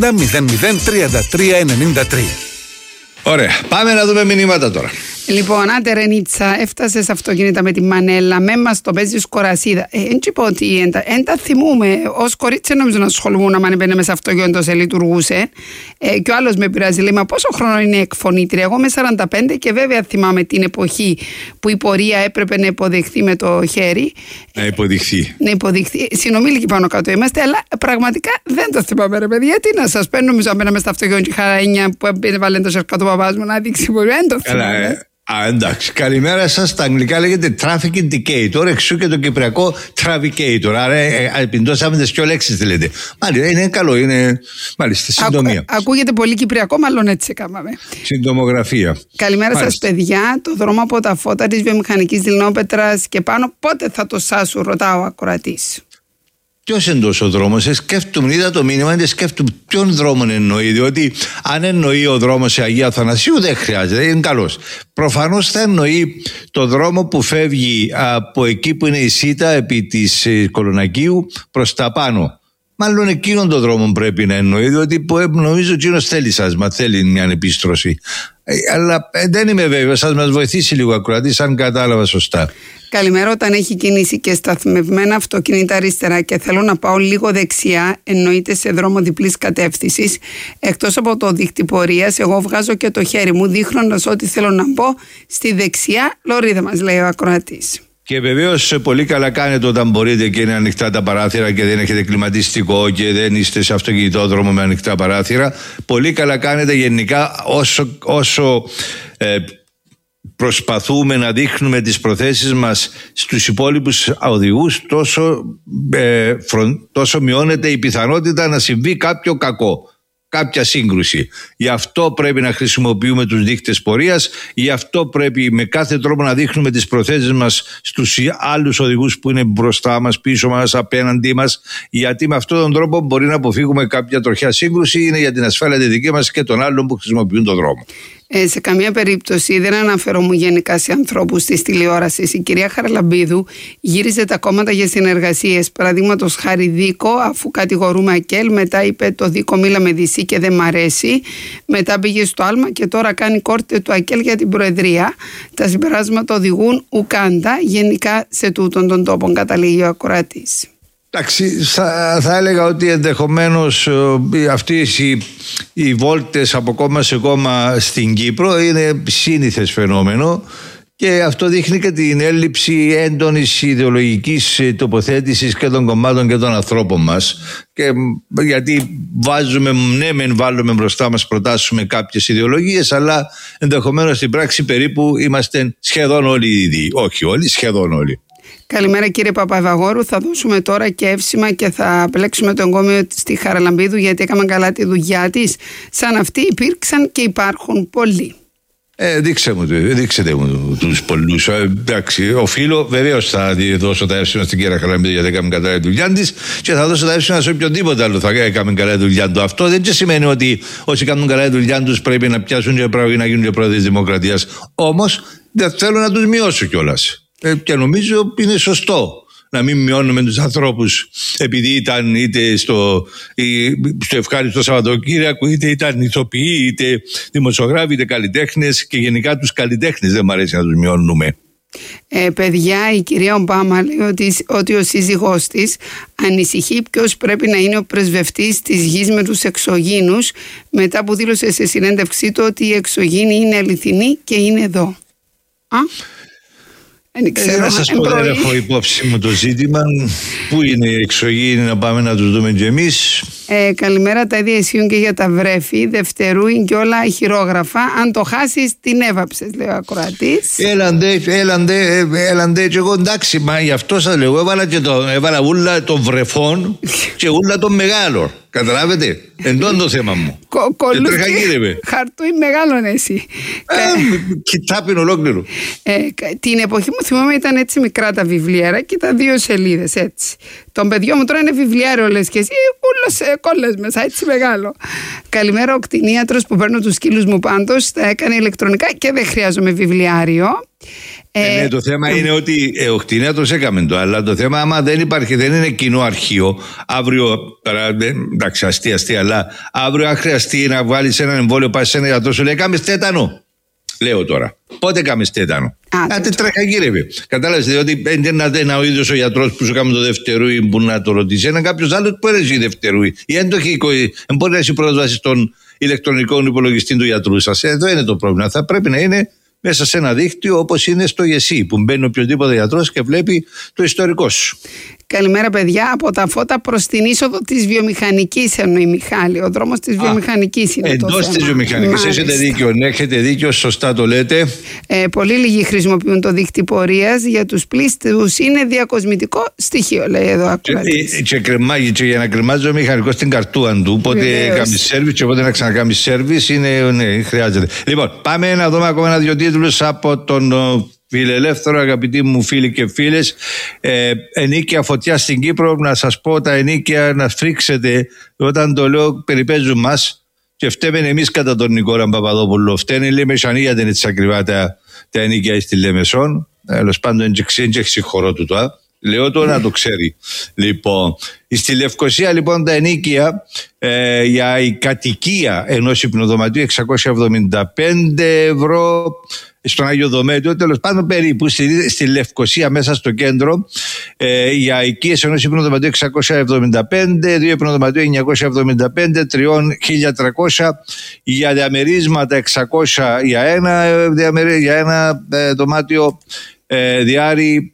33 93. Ωραία, πάμε να δούμε μηνύματα τώρα. Λοιπόν, άντε Ρενίτσα, έφτασε σε αυτοκίνητα με τη μανέλα, με μας το παίζεις κορασίδα. Έτσι πω ότι εν τα θυμούμε, ως κορίτσια νομίζω να ασχολούμουν αν μπαίνε μέσα αυτοκίνητο σε λειτουργούσε. Και ο άλλος με πειράζει, λέει, μα πόσο χρόνο είναι εκφωνήτρια? Εγώ με 45 και βέβαια θυμάμαι την εποχή που η πορεία έπρεπε να υποδεχθεί με το χέρι. Να υποδειχθεί. Συνομήλικοι πάνω κάτω είμαστε, αλλά πραγματικά δεν το θυμάμαι, ρε παιδιά. Τι να σας παίρνω, νομίζω, αν μπαίναμε στα αυτοκίνητα και χαραένια που έβαλε το σερκά του παπάς μου να δείξει πορεία. Δεν το θυμάμαι. Εντάξει, καλημέρα σας. Στα αγγλικά λέγεται traffic indicator, εξού και το κυπριακό travicator. Άρα επιντώσαμε τις δυο λέξεις, τι λέτε. Μάλιστα, είναι καλό, είναι μάλιστα συντομία. Ακούγεται πολύ κυπριακό, μάλλον έτσι έκαναμε. Συντομογραφία. Καλημέρα σας, παιδιά. Το δρόμο από τα φώτα της βιομηχανικής Λινόπετρας και πάνω, πότε θα το σάσουν, ρωτάω ακροατής. Ποιος είναι τόσο δρόμος? Σκέφτομαι, είδα το μήνυμα και σκέφτομαι ποιον δρόμο εννοεί. Διότι αν εννοεί ο δρόμος σε Αγία Αθανασίου δεν χρειάζεται, είναι καλός. Προφανώς θα εννοεί το δρόμο που φεύγει από εκεί που είναι η Σίτα επί της Κολονακίου προς τα πάνω. Μάλλον εκείνον τον δρόμο πρέπει να εννοεί, διότι νομίζω ότι εκείνος θέλει σάσμα, θέλει μια επίστρωση. Αλλά δεν είμαι βέβαιος, σας μας βοηθήσει λίγο ακροατής, αν κατάλαβα σωστά. Καλημέρα. Όταν έχει κίνηση και σταθμευμένα αυτοκίνητα αριστερά και θέλω να πάω λίγο δεξιά, εννοείται σε δρόμο διπλής κατεύθυνσης, εκτός από το δίχτυ πορείας, εγώ βγάζω και το χέρι μου δείχνοντας ότι θέλω να μπω στη δεξιά λωρίδα μας, λέει ο ακροατής. Και βεβαίως πολύ καλά κάνετε όταν μπορείτε και είναι ανοιχτά τα παράθυρα και δεν έχετε κλιματιστικό και δεν είστε σε αυτοκινητόδρομο με ανοιχτά παράθυρα. Πολύ καλά κάνετε γενικά όσο προσπαθούμε να δείχνουμε τις προθέσεις μας στους υπόλοιπους οδηγούς, τόσο μειώνεται η πιθανότητα να συμβεί κάποιο κακό, κάποια σύγκρουση. Γι' αυτό πρέπει να χρησιμοποιούμε τους δείκτες πορείας, γι' αυτό πρέπει με κάθε τρόπο να δείχνουμε τις προθέσεις μας στους άλλους οδηγούς που είναι μπροστά μας, πίσω μας, απέναντί μας, γιατί με αυτόν τον τρόπο μπορεί να αποφύγουμε κάποια τροχιά σύγκρουση, είναι για την ασφάλεια τη δική μας και των άλλων που χρησιμοποιούν τον δρόμο. Σε καμία περίπτωση δεν αναφέρομαι γενικά σε ανθρώπους της τηλεόρασης. Η κυρία Χαραλαμπίδου γύριζε τα κόμματα για συνεργασίες. Παραδείγματος χάρη Δίκο, αφού κατηγορούμε ΑΚΕΛ, μετά είπε το Δίκο μίλα με Δυσί και δεν μ' αρέσει. Μετά πήγε στο Άλμα και τώρα κάνει κόρτε του ΑΚΕΛ για την Προεδρία. Τα συμπεράσματα οδηγούν ουκάντα γενικά σε τούτον τον τόπο, καταλήγει ο ακροατής. Εντάξει, θα έλεγα ότι ενδεχομένως αυτές οι βόλτες από κόμμα σε κόμμα στην Κύπρο είναι σύνηθες φαινόμενο και αυτό δείχνει και την έλλειψη έντονης ιδεολογικής τοποθέτησης και των κομμάτων και των ανθρώπων μας, και γιατί βάλουμε μπροστά μας, προτάσουμε κάποιες ιδεολογίες, αλλά ενδεχομένως στην πράξη περίπου είμαστε σχεδόν όλοι οι ίδιοι. Όχι όλοι, σχεδόν όλοι. Καλημέρα κύριε Παπαϊβαγόρου, θα δώσουμε τώρα και εύσημα και θα πλέξουμε τον κόμιο στη Χαραλαμπίδου, γιατί έκαμε καλά τη δουλειά της. Σαν αυτοί υπήρξαν και υπάρχουν πολλοί. Δείξτε μου τους πολλούς. Εντάξει, οφείλω, βεβαίως θα δώσω τα εύσημα στην κυρία Χαραλαμπίδου γιατί έκαμε καλά τη δουλειά της και θα δώσω τα εύσημα σε οποιονδήποτε άλλο θα έκαμε καλά τη δουλειά του. Αυτό δεν σημαίνει ότι όσοι κάνουν καλά τη δουλειά τους πρέπει να πιάσουν και πρέπει να γίνουν και πρόεδροι της Δημοκρατίας. Όμως δεν θέλω να τους μειώσω κιόλας. Και νομίζω είναι σωστό να μην μειώνουμε τους ανθρώπους επειδή ήταν είτε στο ευχάριστο Σαββατοκύριακο, είτε ήταν ηθοποιοί, είτε δημοσιογράφοι, είτε καλλιτέχνες, και γενικά τους καλλιτέχνες δεν μου αρέσει να τους μειώνουμε. Παιδιά, η κυρία Ομπάμα λέει ότι ο σύζυγός της ανησυχεί ποιος πρέπει να είναι ο πρεσβευτής της γης με τους εξωγήινους, μετά που δήλωσε σε συνέντευξή του ότι οι εξωγήινοι είναι αληθινοί και είναι εδώ. Να σας πω, δεν έχω υπόψη μου το ζήτημα. Πού είναι οι εξωγήινοι, να πάμε να τους δούμε κι εμείς. Καλημέρα, τα ίδια ισχύουν και για τα βρέφη. Δευτερούιν και όλα χειρόγραφα. Αν το χάσεις, την έβαψες, λέει ο ακροατής. Έλαντε, και εγώ εντάξει, μα γι' αυτό σας λέω. Έβαλα ούλα των βρεφών και ούλα των μεγάλων. Καταλάβετε, εντός το θέμα μου. Χαρτούι μεγάλον εσύ. Κοιτάπιν ολόκληρο. Την εποχή μου θυμάμαι ήταν έτσι μικρά τα βιβλιάρα και τα 2 σελίδες έτσι. Τον παιδιό μου τώρα είναι βιβλιάριο, λες και εσύ ούλος κόλλες μέσα, έτσι μεγάλο. Καλημέρα, ο κτηνίατρος που παίρνω τους σκύλους μου πάντως τα έκανε ηλεκτρονικά και δεν χρειάζομαι βιβλιάριο. Ναι, το θέμα είναι ότι ο κτηνίατρος έκαμε το, αλλά το θέμα άμα δεν υπάρχει, δεν είναι κοινό αρχείο. Αύριο, εντάξει, αστεία, αλλά αύριο αν χρειαστεί να βάλεις έναν εμβόλιο, πας σε ένα γιατρό, σου λέει κάμες τέτανο. Λέω τώρα. Πότε κάμες τέτανο? Άντε τραχαγύρευε. Κατάλαβες, διότι δεν είναι ο ίδιος ο γιατρός που σου κάνει το δευτερούι που να το ρωτήσει. Είναι κάποιος άλλος που έρεσε δευτερούι. Ή δεν μπορεί να έχει πρόσβαση στον ηλεκτρονικό υπολογιστή του γιατρού σας. Εδώ είναι το πρόβλημα. Θα πρέπει να είναι μέσα σε ένα δίκτυο όπως είναι στο ΓΕΣΥ, που μπαίνει οποιοδήποτε γιατρός και βλέπει το ιστορικό σου. Καλημέρα, παιδιά. Από τα φώτα προς την είσοδο της βιομηχανικής, εννοεί Μιχάλη. Ο δρόμος της βιομηχανικής είναι το θέμα. Εντός της βιομηχανικής. Έχετε δίκιο, σωστά το λέτε. Πολύ λίγοι χρησιμοποιούν το δίκτυο πορείας. Για τους πλήστους είναι διακοσμητικό στοιχείο, λέει εδώ ακροατής. Και κρεμάγει, και για να κρεμάζει ο μηχανικός στην καρτούαν του. Πότε κάνει σέρβις και πότε να ξανακάνει σέρβις, ναι, χρειάζεται. Λοιπόν, πάμε να δούμε ακόμα 1-2 τίτλους από τον φιλελεύθερο, αγαπητοί μου φίλοι και φίλες. Ενίκια φωτιά στην Κύπρο. Να σας πω, τα ενίκια να φρίξετε, όταν το λέω περιπέζουν μας και φταίμε εμείς κατά τον Νικόλα Παπαδόπουλο. Φταίνε λέει Μεσανή, γιατί είναι τις ακριβά τα ενίκια στη Λεμεσόν. Τέλος πάντων δεν συγχωρώ του τώρα. Λέω το να το ξέρει. Λοιπόν, στη Λευκοσία λοιπόν τα ενοίκια για η κατοικία ενός υπνοδωματίου 675 ευρώ, στον Άγιο Δομέτιο, τέλος πάντων περίπου στη Λευκοσία μέσα στο κέντρο, για οικίες ενός υπνοδωματίου 675, δύο υπνοδωματίου 975, τριών 1.300, για διαμερίσματα 600 για ένα δωμάτιο διάρρη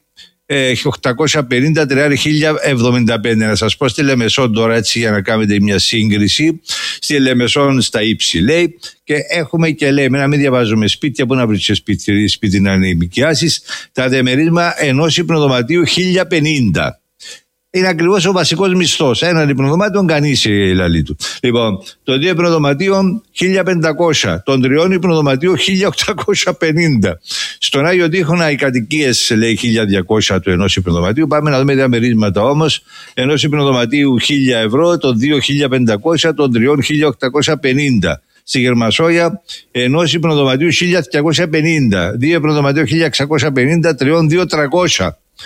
850, τριάρι 1075. Να σας πω στη Λεμεσόν τώρα, έτσι για να κάνετε μια σύγκριση. Στη Λεμεσόν στα ύψη λέει, και έχουμε και λέει, να μην διαβάζουμε σπίτια, που να βρεις σπίτι να νοικιάσεις, τα διαμερίσματα ενός υπνοδωματίου 1050. Είναι ακριβώς ο βασικός μισθός. Έναν υπνοδωμάτιο κανείς η λαλή του. Λοιπόν, των δύο υπνοδωματίων 1.500, των τριών υπνοδωματίων 1.850. Στον Άγιο Τείχονα οι κατοικίες λέει 1.200 του ενός υπνοδωματίου. Πάμε να δούμε διαμερίσματα όμως. Ενός υπνοδωματίου 1.000 ευρώ, των δύο 1.500, των τριών 1.850. Στη Γερμασόγια ενός υπνοδωματίου 1.250, δύο υπνοδωματίου 1.650, τριών 2.300.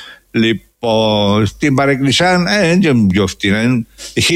Λοιπόν, στην Παρεκκλησάν είναι πιο φτηνά,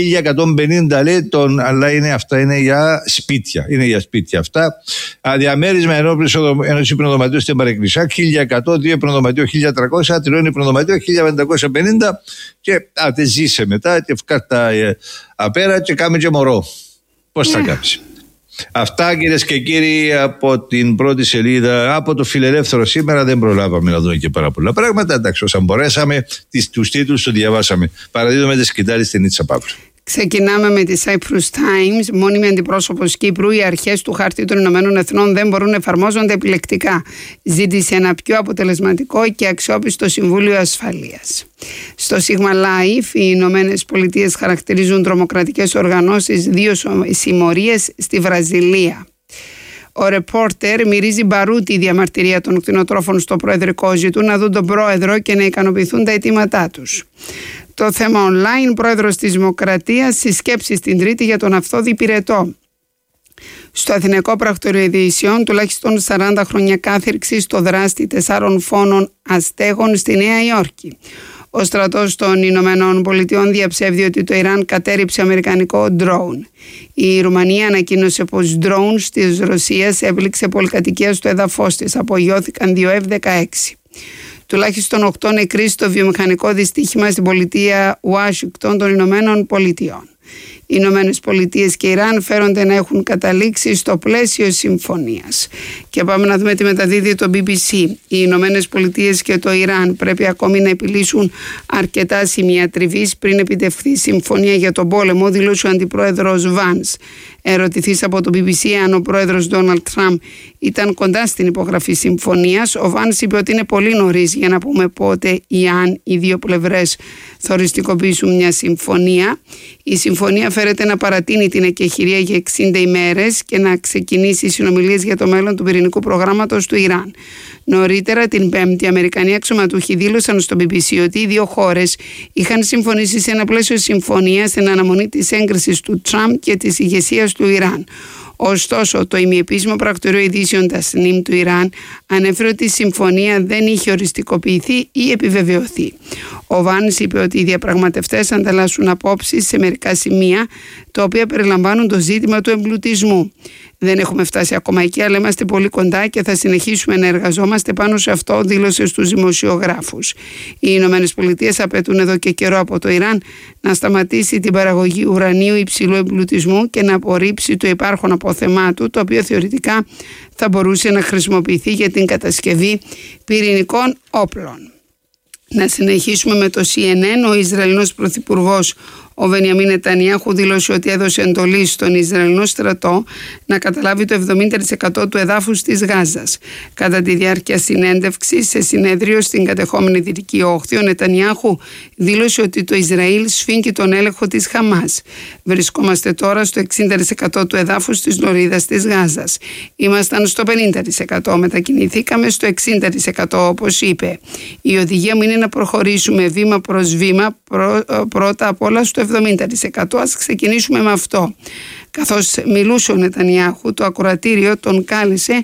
1.150 λέει, αλλά αυτά είναι για σπίτια. Είναι για σπίτια αυτά. Διαμέρισμα ενός υπνοδωματίου στην Παρεκκλησάν 1.100, δύο υπνοδωματίου 1.300, τριών υπνοδωματίου 1.550, και ζήσε μετά και φκάρτα απέρα και κάμε και μωρό. Πώς θα κάψει. Αυτά, κυρίες και κύριοι, από την πρώτη σελίδα, από το Φιλελεύθερο σήμερα. Δεν προλάβαμε να δούμε και πάρα πολλά πράγματα. Εντάξει, όσα μπορέσαμε, τους τίτλους του διαβάσαμε. Παραδίδουμε τη σκητάλη στην Ίτσα Παύλου. Ξεκινάμε με τη Cyprus Times. Μόνιμη αντιπρόσωπος Κύπρου, οι αρχές του Χάρτη των Ηνωμένων Εθνών δεν μπορούν να εφαρμόζονται επιλεκτικά. Ζήτησε ένα πιο αποτελεσματικό και αξιόπιστο Συμβούλιο Ασφαλείας. Στο Sigma Life, οι Ηνωμένες Πολιτείες χαρακτηρίζουν τρομοκρατικές οργανώσεις δύο συμμορίες στη Βραζιλία. Ο ρεπόρτερ μυρίζει μπαρούτι η διαμαρτυρία των κτηνοτρόφων στο προεδρικό, ζητούν να δουν τον πρόεδρο και να ικανοποιηθούν τα αιτήματά τους. Το θέμα online, πρόεδρος της Δημοκρατίας, συσκέψεις την Τρίτη για τον αυθόδη πυρετό. Στο Αθηναϊκό Πρακτορείο Ειδήσεων, τουλάχιστον 40 χρόνια κάθυρξη στο δράστη 4 φόνων αστέγων στη Νέα Υόρκη. Ο στρατός των Ηνωμένων Πολιτειών διαψεύδει ότι το Ιράν κατέριψε αμερικανικό ντρόουν. Η Ρουμανία ανακοίνωσε πως ντρόουν της Ρωσίας έβληξε πολυκατοικία στο έδαφος της. Απογειώθηκαν 2 F-16. Τουλάχιστον 8 νεκροί στο βιομηχανικό δυστύχημα στην πολιτεία Ουάσιγκτον των Ηνωμένων Πολιτειών. Οι Ηνωμένες Πολιτείες και Ιράν φέρονται να έχουν καταλήξει στο πλαίσιο συμφωνίας. Και πάμε να δούμε τι μεταδίδει το BBC. Οι Ηνωμένες Πολιτείες και το Ιράν πρέπει ακόμη να επιλύσουν αρκετά σημεία τριβής πριν επιτευχθεί συμφωνία για τον πόλεμο, δήλωσε ο αντιπρόεδρος Βάνς. Ερωτηθείς από το BBC αν ο πρόεδρος Ντόναλντ Τραμπ ήταν κοντά στην υπογραφή συμφωνίας, ο Βάνς είπε ότι είναι πολύ νωρίς για να πούμε πότε ή αν οι δύο πλευρές θα οριστικοποιήσουν μια συμφωνία. Η συμφωνία φέρεται να παρατείνει την εκεχηρία για 60 ημέρες και να ξεκινήσει συνομιλίες για το μέλλον του πυρηνικού προγράμματος του Ιράν. Νωρίτερα την Πέμπτη, οι Αμερικανοί αξιωματούχοι δήλωσαν στο BBC ότι οι δύο χώρες είχαν συμφωνήσει σε ένα πλαίσιο συμφωνίας στην αναμονή της έγκρισης του Τραμπ και της ηγεσίας του Ιράν. Ωστόσο, το ημιεπίσημο πρακτορείο ειδήσεων Τασνίμ του Ιράν ανέφερε ότι η συμφωνία δεν είχε οριστικοποιηθεί ή επιβεβαιωθεί. Ο Βάνς είπε ότι οι διαπραγματευτές ανταλλάσσουν απόψεις σε μερικά σημεία, τα οποία περιλαμβάνουν το ζήτημα του εμπλουτισμού. Δεν έχουμε φτάσει ακόμα εκεί, αλλά είμαστε πολύ κοντά και θα συνεχίσουμε να εργαζόμαστε πάνω σε αυτό, δήλωσε στους δημοσιογράφους. Οι Ηνωμένες Πολιτείες απαιτούν εδώ και καιρό από το Ιράν να σταματήσει την παραγωγή ουρανίου υψηλού εμπλουτισμού και να απορρίψει το υπάρχον αποθεμά του, το οποίο θεωρητικά θα μπορούσε να χρησιμοποιηθεί για την κατασκευή πυρηνικών όπλων. Να συνεχίσουμε με το CNN. Ο Ισραηλινός Πρωθυπουργός ο Βενιαμίν Νετανιάχου δήλωσε ότι έδωσε εντολή στον Ισραηλινό στρατό να καταλάβει το 70% του εδάφους της Γάζας. Κατά τη διάρκεια συνέντευξης σε συνέδριο στην κατεχόμενη Δυτική Όχθη, ο Νετανιάχου δήλωσε ότι το Ισραήλ σφίγγει τον έλεγχο της Χαμάς. Βρισκόμαστε τώρα στο 60% του εδάφους της λωρίδας της Γάζας. Ήμασταν στο 50%, μετακινηθήκαμε στο 60%, όπως είπε. Η οδηγία μου είναι να προχωρήσουμε βήμα προς βήμα, πρώτα απ' όλα στο 70%. Ας ξεκινήσουμε με αυτό. Καθώς μιλούσε ο Νετανιάχου, το ακροατήριο τον κάλεσε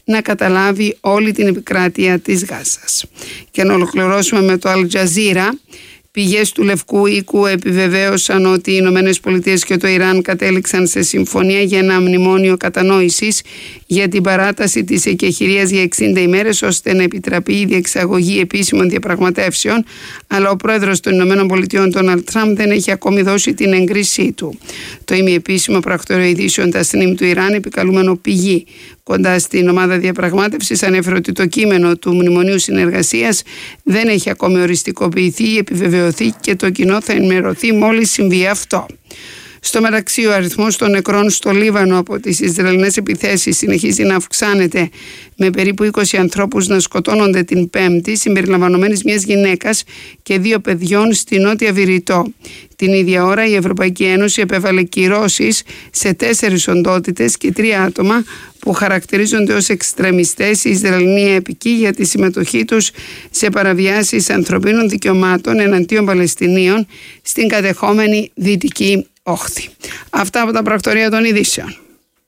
να καταλάβει όλη την επικράτεια της Γάζας. Και να ολοκληρώσουμε με το Al Jazeera. Πηγές του Λευκού Οίκου επιβεβαίωσαν ότι οι Ηνωμένες Πολιτείες και το Ιράν κατέληξαν σε συμφωνία για ένα μνημόνιο κατανόησης για την παράταση της εκεχηρίας για 60 ημέρες ώστε να επιτραπεί η διεξαγωγή επίσημων διαπραγματεύσεων, αλλά ο πρόεδρος των Ηνωμένων Πολιτειών, Ντόναλντ Τραμπ, δεν έχει ακόμη δώσει την έγκρισή του. Το ημιεπίσημο πρακτορείο ειδήσεων Τασνίμ του Ιράν, επικαλούμενο πηγή κοντά στην ομάδα διαπραγμάτευσης, ανέφερε ότι το κείμενο του Μνημονίου Συνεργασίας δεν έχει ακόμη οριστικοποιηθεί ή επιβεβαιωθεί και το κοινό θα ενημερωθεί μόλις συμβεί αυτό. Στο μεταξύ, ο αριθμός των νεκρών στο Λίβανο από τις Ισραηλινές επιθέσεις συνεχίζει να αυξάνεται, με περίπου 20 ανθρώπους να σκοτώνονται την Πέμπτη, συμπεριλαμβανομένης μιας γυναίκας και 2 παιδιών στη Νότια Βηρητό. Την ίδια ώρα η Ευρωπαϊκή Ένωση επέβαλε κυρώσεις σε 4 οντότητες και 3 άτομα που χαρακτηρίζονται ως εξτρεμιστές Ισραηλινοί επικοί για τη συμμετοχή τους σε παραβιάσεις ανθρωπίνων δικαιωμάτων εναντίον Παλαιστινίων στην κατεχόμενη Δυτική Όχθη. Αυτά από τα πρακτορεία των ειδήσεων.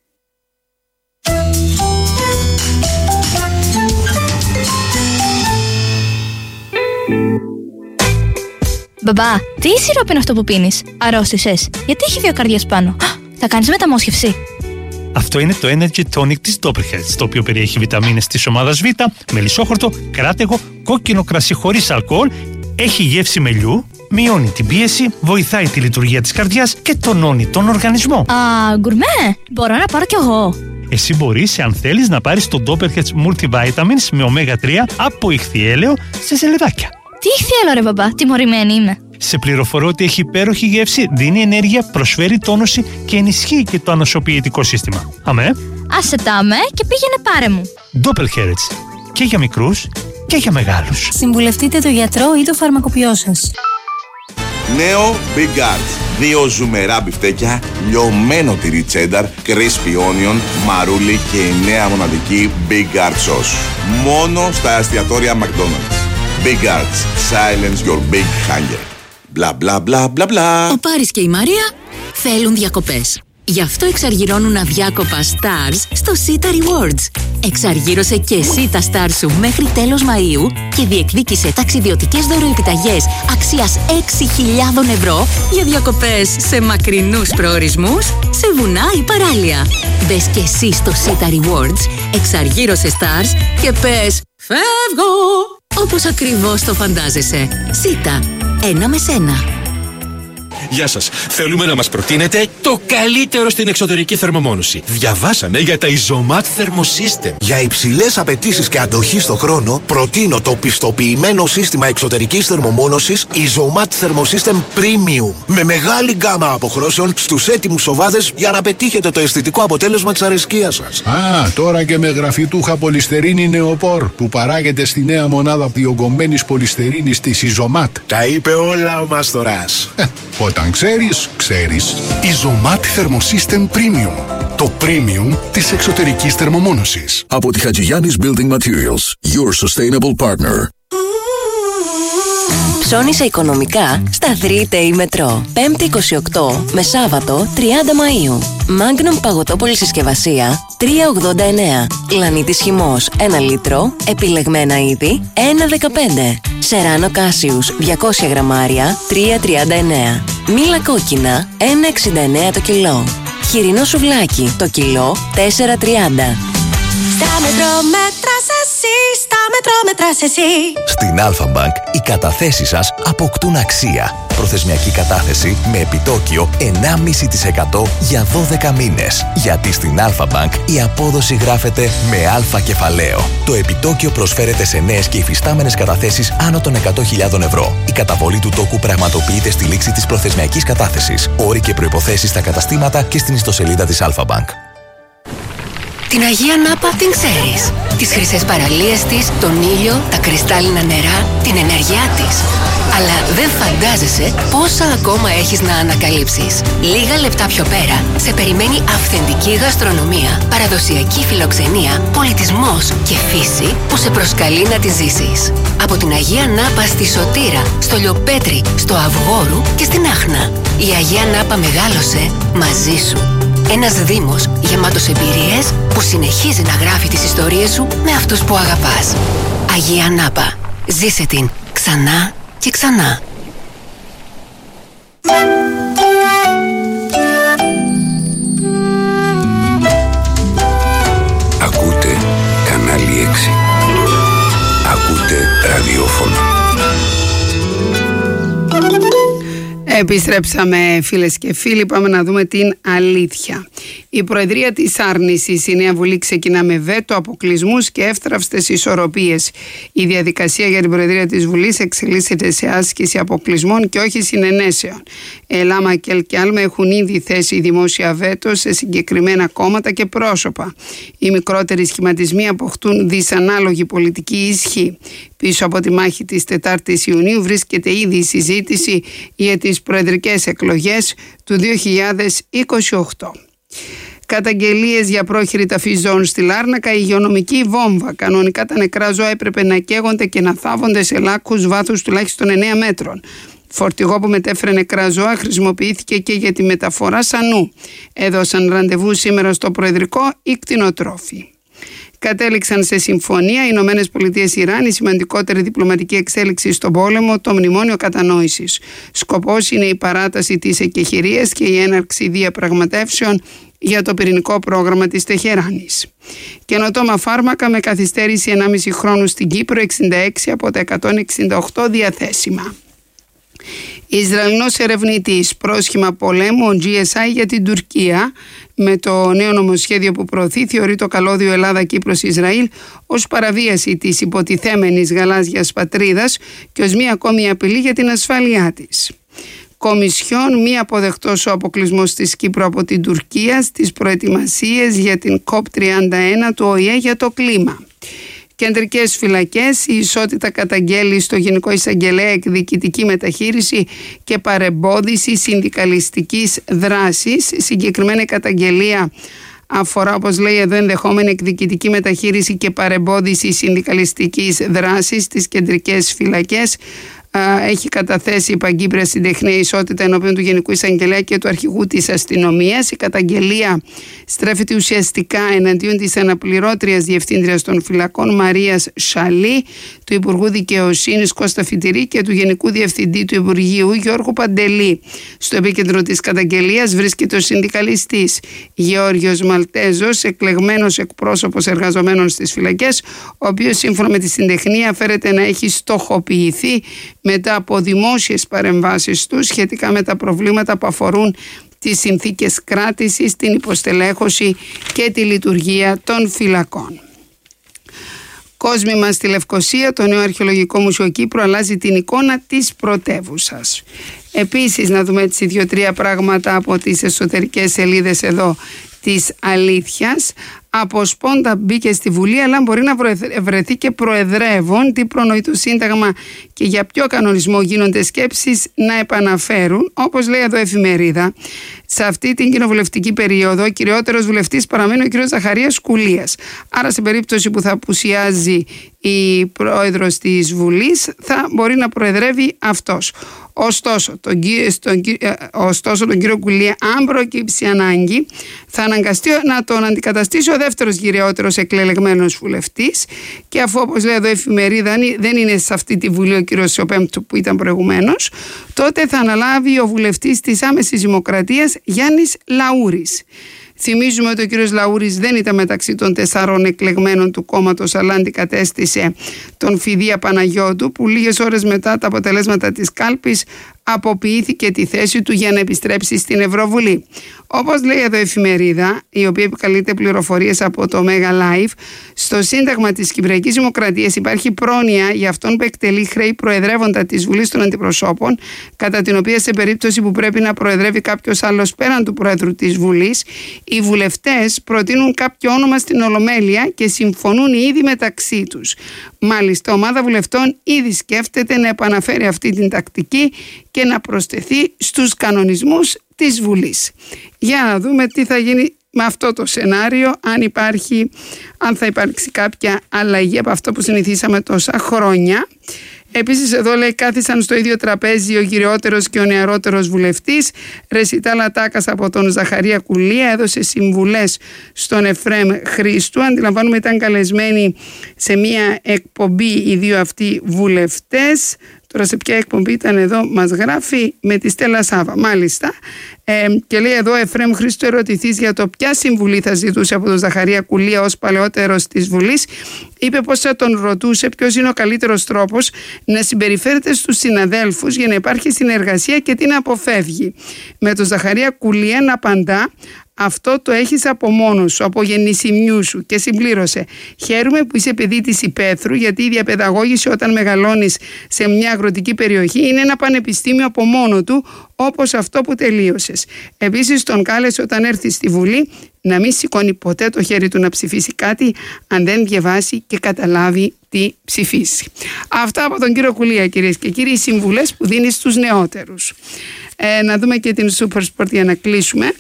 Μπαμπά, τι σιρόπι είναι αυτό που πίνεις? Αρρώστησες? Γιατί έχει 2 καρδιές πάνω? Θα κάνεις μεταμόσχευση? Αυτό είναι το Energy Tonic της Doppelherz, το οποίο περιέχει βιταμίνες της ομάδας Β, μελισσόχορτο, κράτεγο, κόκκινο κρασί χωρίς αλκοόλ, έχει γεύση μελιού, μειώνει την πίεση, βοηθάει τη λειτουργία της καρδιάς και τονώνει τον οργανισμό. Α, γκουρμέ! Μπορώ να πάρω κι εγώ. Εσύ μπορείς, αν θέλεις, να πάρεις το Doppelherz Multivitamins με ωμέγα 3 από ηχθιέλαιο σε ζελεδάκια. Τι ηχθιέλαιο ρε μπαμπά, τιμωρημένη είμαι. Σε πληροφορώ ότι έχει υπέροχη γεύση, δίνει ενέργεια, προσφέρει τόνωση και ενισχύει και το ανοσοποιητικό σύστημα. Αμέ. Άσε τα αμέ και πήγαινε πάρε μου. Doppelherz. Και για μικρούς και για μεγάλους. Συμβουλευτείτε το γιατρό ή το φαρμακοποιό σας. Νέο Big Arts. 2 ζουμερά μπιφτέκια, λιωμένο τυρί τσένταρ, crispy onion, μαρούλι και η νέα μοναδική Big Art Sauce. Μόνο στα εστιατόρια McDonald's. Big Arts. Silence your big hunger. Μπλα μπλα μπλα μπλα μπλα. Ο Πάρης και η Μαρία θέλουν διακοπές. Γι' αυτό εξαργυρώνουν αδιάκοπα stars στο Sita Rewards. Εξαργύρωσε και εσύ τα stars σου μέχρι τέλος Μαΐου και διεκδίκησε ταξιδιωτικές δωροεπιταγές αξίας 6.000 ευρώ για διακοπές σε μακρινούς προορισμούς, σε βουνά ή παράλια. Μπες και εσύ στο Sita Rewards, εξαργύρωσε stars και πες «Φεύγω!» όπως ακριβώς το φαντάζεσαι. Sita, 1 με σένα. Γεια σας. Θέλουμε να μας προτείνετε το καλύτερο στην εξωτερική θερμομόνωση. Διαβάσαμε για τα Isomat Thermosystem. Για υψηλές απαιτήσεις και αντοχή στο χρόνο, προτείνω το πιστοποιημένο σύστημα εξωτερικής θερμομόνωσης Isomat Thermosystem Premium. Με μεγάλη γκάμα αποχρώσεων στους έτοιμους σοβάδες για να πετύχετε το αισθητικό αποτέλεσμα της αρεσκίας σας. Α, τώρα και με γραφιτούχα πολυστερίνη νεοπόρ που παράγεται στη νέα μονάδα διογκωμένης πολυστερίνης της Isomat. Τα είπε όλα ο Μαστοράς. Όταν ξέρεις, ξέρεις. Isomat Thermosystem Premium. Το premium της εξωτερικής θερμομόνωσης. Από τη Χατζηγιάννης Building Materials. Your sustainable partner. Ψώνισε οικονομικά στα 3Day Μετρό. 5η 28 με Σάββατο 30 Μαΐου. Magnum παγωτό πολυσυσκευασία 3,89. Λανίτης χυμός 1 λίτρο. Επιλεγμένα είδη 1,15. Σεράνο Κάσιους 200 γραμμάρια 3,39. Μήλα κόκκινα 1,69 το κιλό. Χοιρινό σουβλάκι το κιλό 4,30. Στα μετρό μέτρας εσύ, στα μετρό μέτρας εσύ. Στην Alpha Bank οι καταθέσεις σας αποκτούν αξία. Προθεσμιακή κατάθεση με επιτόκιο 1,5% για 12 μήνες. Γιατί στην Alpha Bank η απόδοση γράφεται με αλφα κεφαλαίο. Το επιτόκιο προσφέρεται σε νέες και υφιστάμενες καταθέσεις άνω των 100.000 ευρώ. Η καταβολή του τόκου πραγματοποιείται στη λήξη της προθεσμιακής κατάθεσης. Όροι και προϋποθέσεις στα καταστήματα και στην ιστοσελίδα της Alpha Bank. Την Αγία Νάπα την ξέρεις. Τις χρυσές παραλίες της, τον ήλιο, τα κρυστάλλινα νερά, την ενέργειά της. Αλλά δεν φαντάζεσαι πόσα ακόμα έχεις να ανακαλύψεις. Λίγα λεπτά πιο πέρα σε περιμένει αυθεντική γαστρονομία, παραδοσιακή φιλοξενία, πολιτισμός και φύση που σε προσκαλεί να τη ζήσεις. Από την Αγία Νάπα στη Σωτήρα, στο Λιοπέτρι, στο Αυγόρου και στην Άχνα. Η Αγία Νάπα μεγάλωσε μαζί σου. Ένας Δήμος γεμάτος εμπειρίες που συνεχίζει να γράφει τις ιστορίες σου με αυτούς που αγαπάς. Αγία Νάπα. Ζήσε την ξανά και ξανά. Ακούτε κανάλι 6. Ακούτε ραδιόφωνο. Επιστρέψαμε, φίλες και φίλοι, πάμε να δούμε την αλήθεια. Η Προεδρία της Άρνησης, η Νέα Βουλή ξεκινά με βέτο, αποκλεισμούς και εύθραυστες ισορροπίες. Η διαδικασία για την Προεδρία της Βουλής εξελίσσεται σε άσκηση αποκλεισμών και όχι συνενέσεων. Ελάμα και Ελκιάλμα έχουν ήδη θέσει δημόσια βέτο σε συγκεκριμένα κόμματα και πρόσωπα. Οι μικρότεροι σχηματισμοί αποκτούν δυσανάλογη πολιτική ισχύ. Πίσω από τη μάχη της 4ης Ιουνίου βρίσκεται ήδη η συζήτηση για τις προεδρικές εκλογές του 2028. Καταγγελίες για πρόχειρη ταφή ζώων στη Λάρνακα, η υγειονομική βόμβα. Κανονικά τα νεκρά ζώα έπρεπε να καίγονται και να θάβονται σε λάκκους βάθους τουλάχιστον 9 μέτρων. Φορτηγό που μετέφερε νεκρά ζώα χρησιμοποιήθηκε και για τη μεταφορά σανού. Έδωσαν ραντεβού σήμερα στο Προεδρικό οι κτηνοτρόφοι. Κατέληξαν σε συμφωνία οι ΗΠΑ Ιράν, η σημαντικότερη διπλωματική εξέλιξη στον πόλεμο, το μνημόνιο κατανόησης. Σκοπός είναι η παράταση της εκεχηρίας και η έναρξη διαπραγματεύσεων για το πυρηνικό πρόγραμμα της Τεχεράνης. Καινοτόμα φάρμακα με καθυστέρηση 1,5 χρόνου στην Κύπρο, 66 από τα 168 διαθέσιμα. Ισραηλινός ερευνητής, πρόσχημα πολέμου, ο GSI για την Τουρκία, με το νέο νομοσχέδιο που προωθεί, θεωρεί το καλώδιο Ελλάδα-Κύπρος-Ισραήλ ως παραβίαση της υποτιθέμενης γαλάζιας πατρίδας και ως μία ακόμη απειλή για την ασφάλειά της. Κομισιόν, μη αποδεκτός ο αποκλεισμός της Κύπρου από την Τουρκία στις προετοιμασίες για την COP31 του ΟΗΕ για το κλίμα. Κεντρικές φυλακές, η ισότητα καταγγέλει στο Γενικό Εισαγγελέα εκδικητική μεταχείριση και παρεμπόδιση συνδικαλιστικής δράσης. Συγκεκριμένη καταγγελία αφορά, όπως λέει εδώ, ενδεχόμενη εκδικητική μεταχείριση και παρεμπόδιση συνδικαλιστικής δράσης στις κεντρικές φυλακές. Έχει καταθέσει η Παγκύπρια στην τεχνία ισότητα ενώπιον του Γενικού Εισαγγελέα και του Αρχηγού της Αστυνομίας. Η καταγγελία στρέφεται ουσιαστικά εναντίον της αναπληρώτριας διευθύντριας των φυλακών Μαρίας Σαλή, του Υπουργού Δικαιοσύνης Κώστα Φιτηρή και του Γενικού Διευθυντή του Υπουργείου Γιώργου Παντελή. Στο επίκεντρο της καταγγελίας βρίσκεται ο συνδικαλιστής Γεώργιος Μαλτέζος, εκλεγμένος εκπρόσωπος εργαζομένων στις φυλακές, ο οποίος σύμφωνα με τη συντεχνία φέρεται να έχει στοχοποιηθεί μετά από δημόσιες παρεμβάσεις του σχετικά με τα προβλήματα που αφορούν τις συνθήκες κράτησης, την υποστελέχωση και τη λειτουργία των φυλακών. Κόσμημα στη Λευκοσία, το νέο Αρχαιολογικό Μουσείο Κύπρου αλλάζει την εικόνα της πρωτεύουσας. Επίσης, να δούμε έτσι 2-3 πράγματα από τις εσωτερικές σελίδες εδώ της αλήθειας. Από σπόντα μπήκε στη Βουλή, αλλά μπορεί να βρεθεί και προεδρεύων. Τι προνοεί το Σύνταγμα και για ποιο κανονισμό γίνονται σκέψεις να επαναφέρουν. Όπως λέει εδώ η εφημερίδα, σε αυτή την κοινοβουλευτική περίοδο ο κυριότερος βουλευτής παραμένει ο κ. Ζαχαρίας Κουλίας. Άρα σε περίπτωση που θα απουσιάζει η πρόεδρος της Βουλής θα μπορεί να προεδρεύει αυτός. Ωστόσο, τον κύριο Κουλία, αν προκύψει ανάγκη, θα αναγκαστεί να τον αντικαταστήσει ο δεύτερος κυριότερος εκλεγμένος βουλευτής. Και αφού, όπως λέει εδώ η εφημερίδα, δεν είναι σε αυτή τη Βουλή ο κύριος Σιωπέμπτου που ήταν προηγουμένως, τότε θα αναλάβει ο βουλευτής της άμεσης δημοκρατίας Γιάννης Λαούρης. Θυμίζουμε ότι ο κύριος Λαούρης δεν ήταν μεταξύ των 4 εκλεγμένων του κόμματος, αλλά αντικατέστησε τον Φιδία Παναγιώτου, που λίγες ώρες μετά τα αποτελέσματα της κάλπης αποποιήθηκε τη θέση του για να επιστρέψει στην Ευρωβουλή. Όπως λέει εδώ η εφημερίδα, η οποία επικαλείται πληροφορίες από το Mega Live, στο Σύνταγμα της Κυπριακής Δημοκρατίας υπάρχει πρόνοια για αυτόν που εκτελεί χρέη προεδρεύοντα της Βουλής των Αντιπροσώπων, κατά την οποία σε περίπτωση που πρέπει να προεδρεύει κάποιος άλλος πέραν του Πρόεδρου της Βουλής, οι βουλευτές προτείνουν κάποιο όνομα στην Ολομέλεια και συμφωνούν ήδη μεταξύ τους. Μάλιστα, ομάδα βουλευτών ήδη σκέφτεται να επαναφέρει αυτή την τακτική και να προσθεθεί στους κανονισμούς της Βουλής. Για να δούμε τι θα γίνει με αυτό το σενάριο, αν θα υπάρξει κάποια αλλαγή από αυτό που συνηθίσαμε τόσα χρόνια. Επίσης εδώ λέει κάθισαν στο ίδιο τραπέζι ο γυριότερος και ο νεαρότερος βουλευτής. Ρεσιτάλα Τάκας από τον Ζαχαρία Κουλία έδωσε συμβουλές στον Εφραίμ Χρήστου. Αντιλαμβάνομαι ήταν καλεσμένοι σε μια εκπομπή οι δύο αυτοί βουλευτές. Τώρα σε ποια εκπομπή ήταν εδώ μας γράφει, με τη Στέλλα Σάβα μάλιστα. Και λέει εδώ Εφραίμ Χρήστου, ερωτηθείς για το ποια συμβουλή θα ζητούσε από τον Ζαχαρία Κουλία ως παλαιότερος της Βουλής. Είπε πως θα τον ρωτούσε ποιος είναι ο καλύτερος τρόπος να συμπεριφέρεται στους συναδέλφους για να υπάρχει συνεργασία και την αποφεύγει. Με τον Ζαχαρία Κουλία να απαντά, αυτό το έχεις από μόνος σου, από γεννησιμιού σου, και συμπλήρωσε. Χαίρομαι που είσαι παιδί της υπαίθρου, γιατί η διαπαιδαγώγηση όταν μεγαλώνεις σε μια αγροτική περιοχή είναι ένα πανεπιστήμιο από μόνο του, όπως αυτό που τελείωσες. Επίσης τον κάλεσε όταν έρθει στη Βουλή να μην σηκώνει ποτέ το χέρι του να ψηφίσει κάτι αν δεν διαβάσει και καταλάβει τι ψηφίσει. Αυτά από τον κύριο Κουλία, κυρίες και κύριοι, οι συμβουλές που δίνει στους νεότερους. Να δούμε και την Super Sport για να κλείσουμε.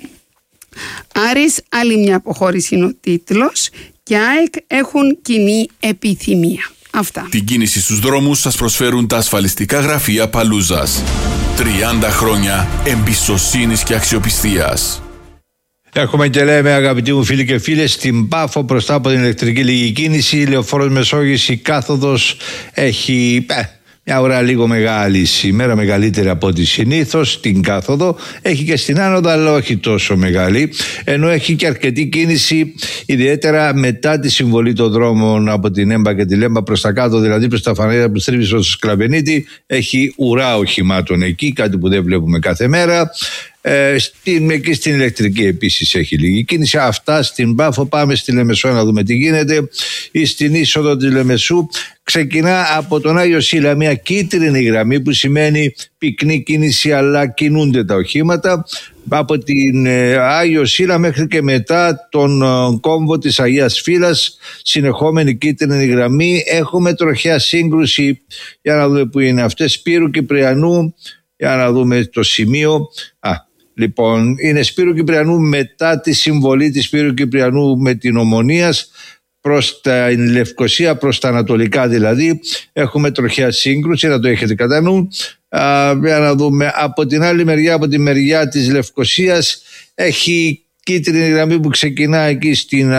Άρης, άλλη μια αποχώρηση είναι ο τίτλος, και ΑΕΚ έχουν κοινή επιθυμία. Αυτά. Την κίνηση στους δρόμους σας προσφέρουν τα ασφαλιστικά γραφεία Παλούζας. 30 χρόνια εμπιστοσύνης και αξιοπιστίας. Έχουμε και λέμε, αγαπητοί μου φίλοι και φίλες, στην Πάφο μπροστά από την ηλεκτρική λίγη κίνηση, Λεωφόρος Μεσόγειος, η κάθοδος έχει μια ώρα λίγο μεγάλη σήμερα, μεγαλύτερη από ό,τι συνήθως την κάθοδο. Έχει και στην άνοδο, αλλά όχι τόσο μεγάλη. Ενώ έχει και αρκετή κίνηση, ιδιαίτερα μετά τη συμβολή των δρόμων από την Έμπα και τη Λέμπα προς τα κάτω, δηλαδή προς τα Φαναρία που στρίβει στο Σκλαβενίτη. Έχει ουρά οχημάτων εκεί, κάτι που δεν βλέπουμε κάθε μέρα. Εκεί στην ηλεκτρική επίσης έχει λίγη κίνηση. Αυτά στην Πάφο. Πάμε στη Λεμεσό να δούμε τι γίνεται. Ή στην είσοδο της Λεμεσού ξεκινά από τον Άγιο Σύλλα μια κίτρινη γραμμή, που σημαίνει πυκνή κίνηση, αλλά κινούνται τα οχήματα. Από την Άγιο Σύλλα μέχρι και μετά τον κόμβο της Αγίας Φύλας, συνεχόμενη κίτρινη γραμμή. Έχουμε τροχιά σύγκρουση, για να δούμε που είναι αυτές, Σπύρου Κυπριανού. Για να δούμε το σημείο. Λοιπόν, είναι Σπύρου Κυπριανού μετά τη συμβολή της Σπύρου Κυπριανού με την Ομονίας προς τα Λευκοσία, προς τα ανατολικά δηλαδή. Έχουμε τροχιά σύγκρουση, να το έχετε κατά νου. Για να δούμε από την άλλη μεριά, από τη μεριά της Λευκοσίας, έχει κίτρινη γραμμή που ξεκινά εκεί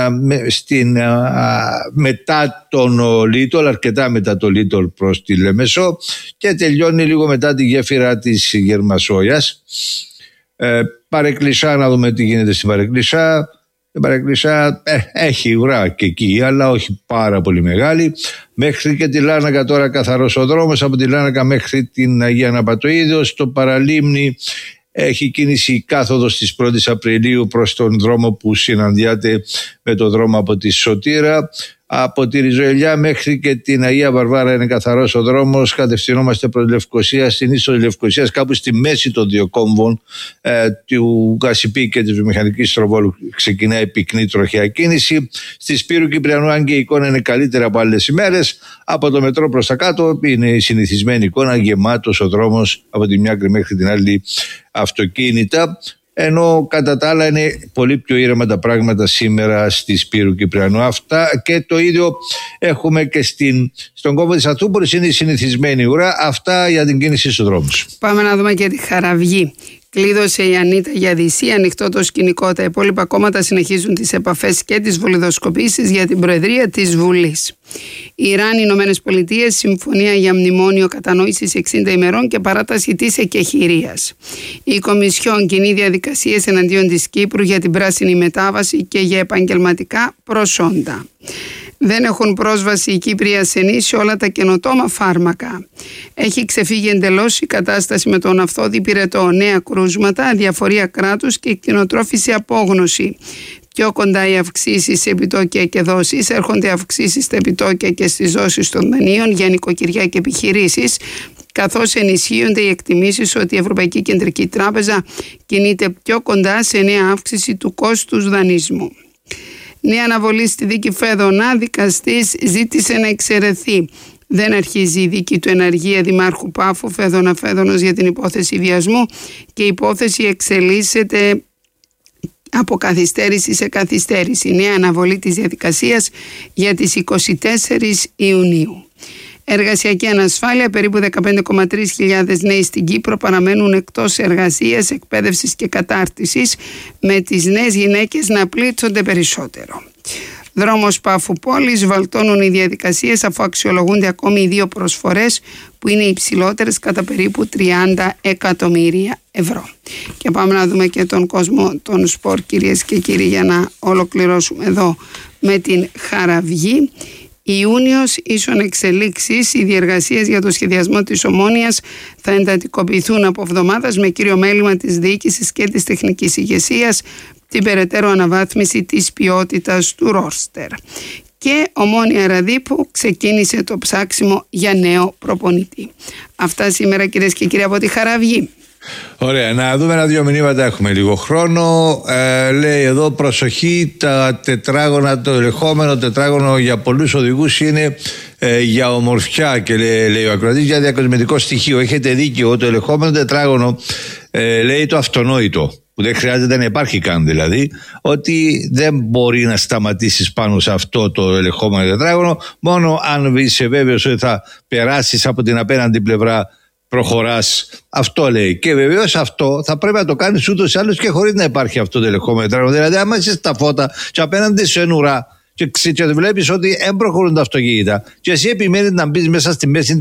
μετά τον Λίτολ, αρκετά μετά το Λίτολ προς τη Λεμεσό, και τελειώνει λίγο μετά τη γέφυρα της Γερμασόγιας. Παρεκκλησά, να δούμε τι γίνεται στην Παρεκκλησά. Η Παρεκκλησά έχει ουρά και εκεί, αλλά όχι πάρα πολύ μεγάλη. Μέχρι και τη Λάρνακα τώρα καθαρός ο δρόμος, από τη Λάρνακα μέχρι την Αγία Ναπατοίδεως. Στο παραλίμνη έχει κίνηση κάθοδος της 1ης Απριλίου προς τον δρόμο που συναντιάται με τον δρόμο από τη Σωτήρα. Από τη Ριζοελιά μέχρι και την Αγία Βαρβάρα είναι καθαρός ο δρόμος. Κατευθυνόμαστε προς Λευκοσία, στην είσοδο της Λευκοσίας, κάπου στη μέση των δύο κόμβων του Κασιπί και της Βιομηχανικής Στροβόλου ξεκινάει πυκνή τροχιά κίνηση. Στη Σπύρου Κυπριανού, αν και η εικόνα είναι καλύτερα από άλλες ημέρες, από το μετρό προς τα κάτω είναι η συνηθισμένη εικόνα, γεμάτος ο δρόμος από τη μια άκρη μέχρι την άλλη αυτοκίνητα. Ενώ κατά τα άλλα είναι πολύ πιο ήρεμα τα πράγματα σήμερα στη Σπύρου Κυπριανού. Αυτά, και το ίδιο έχουμε και στον κόμβο της Αθούπολης, είναι η συνηθισμένη ουρά. Αυτά για την κίνηση στους δρόμους. Πάμε να δούμε και τη Χαραυγή. Κλείδωσε η Ανίτα Γιαδησή, ανοιχτό το σκηνικό. Τα υπόλοιπα κόμματα συνεχίζουν τις επαφές και τις βολιδοσκοπήσεις για την Προεδρία της Βουλής. Ιράν, Ηνωμένες Πολιτείες, συμφωνία για μνημόνιο κατανόησης 60 ημερών και παράταση της εκεχηρίας. Η Κομισιόν κινεί διαδικασίες εναντίον της Κύπρου για την πράσινη μετάβαση και για επαγγελματικά προσόντα. Δεν έχουν πρόσβαση οι Κύπροι ασθενείς σε όλα τα καινοτόμα φάρμακα. Έχει ξεφύγει εντελώς η κατάσταση με τον αυθόδη πυρετό. Νέα κρούσματα, αδιαφορία κράτους και κτηνοτρόφιση απόγνωση. Πιο κοντά οι αυξήσεις σε επιτόκια και δόσεις. Έρχονται αυξήσεις στα επιτόκια και στις δόσεις των δανείων για νοικοκυριά και επιχειρήσεις, καθώς ενισχύονται οι εκτιμήσεις ότι η Ευρωπαϊκή Κεντρική Τράπεζα κινείται πιο κοντά σε νέα αύξηση του κόστους δανεισμού. Νέα αναβολή στη δίκη Φέδωνα, δικαστής ζήτησε να εξαιρεθεί. Δεν αρχίζει η δίκη του εναργία Δημάρχου Πάφου Φέδωνος για την υπόθεση βιασμού και η υπόθεση εξελίσσεται από καθυστέρηση σε καθυστέρηση. Νέα αναβολή της διαδικασίας για τις 24 Ιουνίου. Εργασιακή ανασφάλεια, περίπου 15.300 νέοι στην Κύπρο παραμένουν εκτός εργασίας, εκπαίδευσης και κατάρτισης, με τις νέες γυναίκες να πλήττονται περισσότερο. Δρόμος Πάφου Πόλης, βαλτώνουν οι διαδικασίες αφού αξιολογούνται ακόμη οι 2 προσφορές που είναι υψηλότερες κατά περίπου 30 εκατομμύρια ευρώ. Και πάμε να δούμε και τον κόσμο των σπορ, κυρίες και κύριοι, για να ολοκληρώσουμε εδώ με την Χαραυγή. Ιούνιος ίσον εξελίξεις. Οι διεργασίες για το σχεδιασμό της Ομόνοιας θα εντατικοποιηθούν από εβδομάδας, με κύριο μέλημα της διοίκησης και της τεχνικής ηγεσίας την περαιτέρω αναβάθμιση της ποιότητας του ρόστερ. Και Ομόνια Ραδίπου ξεκίνησε το ψάξιμο για νέο προπονητή. Αυτά σήμερα, κυρίες και κύριοι, από τη Χαραυγή. Ωραία, να δούμε 1-2 μηνύματα, έχουμε λίγο χρόνο. Λέει εδώ, προσοχή, τα τετράγωνα, το ελεγχόμενο τετράγωνο για πολλούς οδηγούς είναι για ομορφιά, και λέει ο ακροατής, για διακοσμητικό στοιχείο. Έχετε δίκιο, το ελεγχόμενο τετράγωνο λέει το αυτονόητο, που δεν χρειάζεται να υπάρχει καν, δηλαδή ότι δεν μπορεί να σταματήσεις πάνω σε αυτό το ελεγχόμενο τετράγωνο, μόνο αν είσαι βέβαιος ότι θα περάσεις από την απέναντι πλευρά, προχωράς. Αυτό λέει. Και βεβαίως αυτό θα πρέπει να το κάνεις ούτως ή άλλως και χωρίς να υπάρχει αυτό το ελεγχόμενο τετράγωνο. Δηλαδή, άμα είσαι στα φώτα και απέναντι σε ουρά και βλέπεις ότι δεν προχωρούν τα αυτοκίνητα, και εσύ επιμένεις να μπεις μέσα στη μέση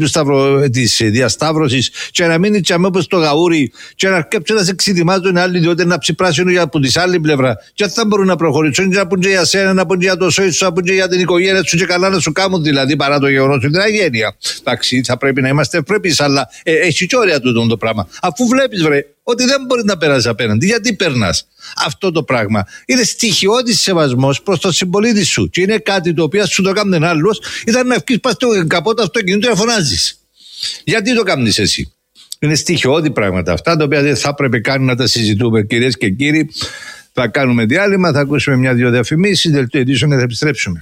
της διασταύρωσης και να μείνεις τσαμέ όπως το γαούρι, και να αρκέψουν να σε ξεδιμάζουν οι άλλοι, διότι να ψυπράσουν από τη άλλη πλευρά, και δεν θα μπορούν να προχωρήσουν, και να πούν και για σένα, να πούν και για το σόι σου, να πούν και για την οικογένεια σου, και καλά να σου κάνουν, δηλαδή, παρά το γεγονός ότι είναι αγένεια. Εντάξει, θα πρέπει να είμαστε ευπρεπείς, αλλά έχει και όρια τούτο το πράγμα. Αφού βλέπεις, βρε, ότι δεν μπορεί να περάσει απέναντι, γιατί περνάς? Αυτό το πράγμα είναι στοιχειώδης σεβασμός προς τον συμπολίτη σου, και είναι κάτι το οποίο σου το κάνουν άλλος, ήταν να βγεις πας στο καπότα αυτοκινήτου και να φωνάζεις. Γιατί το κάνεις εσύ? Είναι στοιχειώδη πράγματα αυτά, τα οποία δεν θα έπρεπε καν να τα συζητούμε, κυρίες και κύριοι. Θα κάνουμε διάλειμμα, θα ακούσουμε 1-2 διαφημίσεις, δελτίο ειδήσεων, και θα επιστρέψουμε.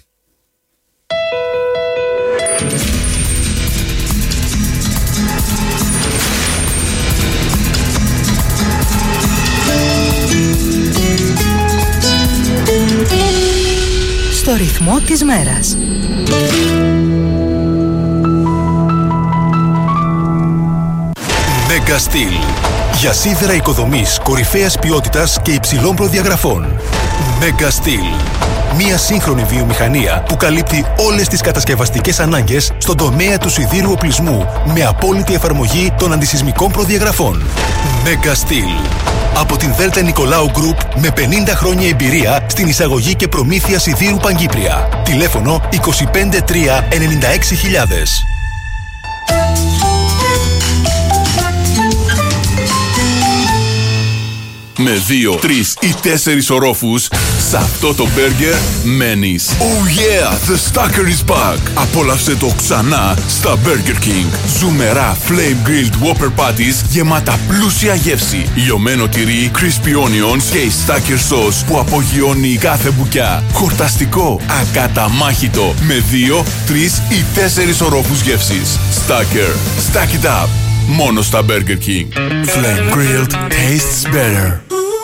Στο ρυθμό της μέρας. Mega Steel. Για σίδερα οικοδομής κορυφαίας ποιότητας και υψηλών προδιαγραφών. Mega Steel. Μια σύγχρονη βιομηχανία που καλύπτει όλες τις κατασκευαστικές ανάγκες στον τομέα του σιδήρου οπλισμού, με απόλυτη εφαρμογή των αντισυσμικών προδιαγραφών. Mega Steel. Από την Δέλτα Νικολάου Group, με 50 χρόνια εμπειρία στην εισαγωγή και προμήθεια σιδήρου Παγκύπρια. Τηλέφωνο 25 3 96.000. Με 2, 3 ή 4 ορόφους, σε αυτό το μπέργκερ μένεις. Oh yeah, the Stacker is back! Απόλαυσε το ξανά στα Burger King. Ζουμερά Flame Grilled Whopper Patties γεμάτα πλούσια γεύση. Λιωμένο τυρί, crispy onions και η Stacker sauce που απογειώνει κάθε μπουκιά. Χορταστικό, ακαταμάχητο, με 2, 3 ή 4 ορόφους γεύσης. Stacker, stack it up! Μόνο στα Burger King. Flame Grilled tastes better.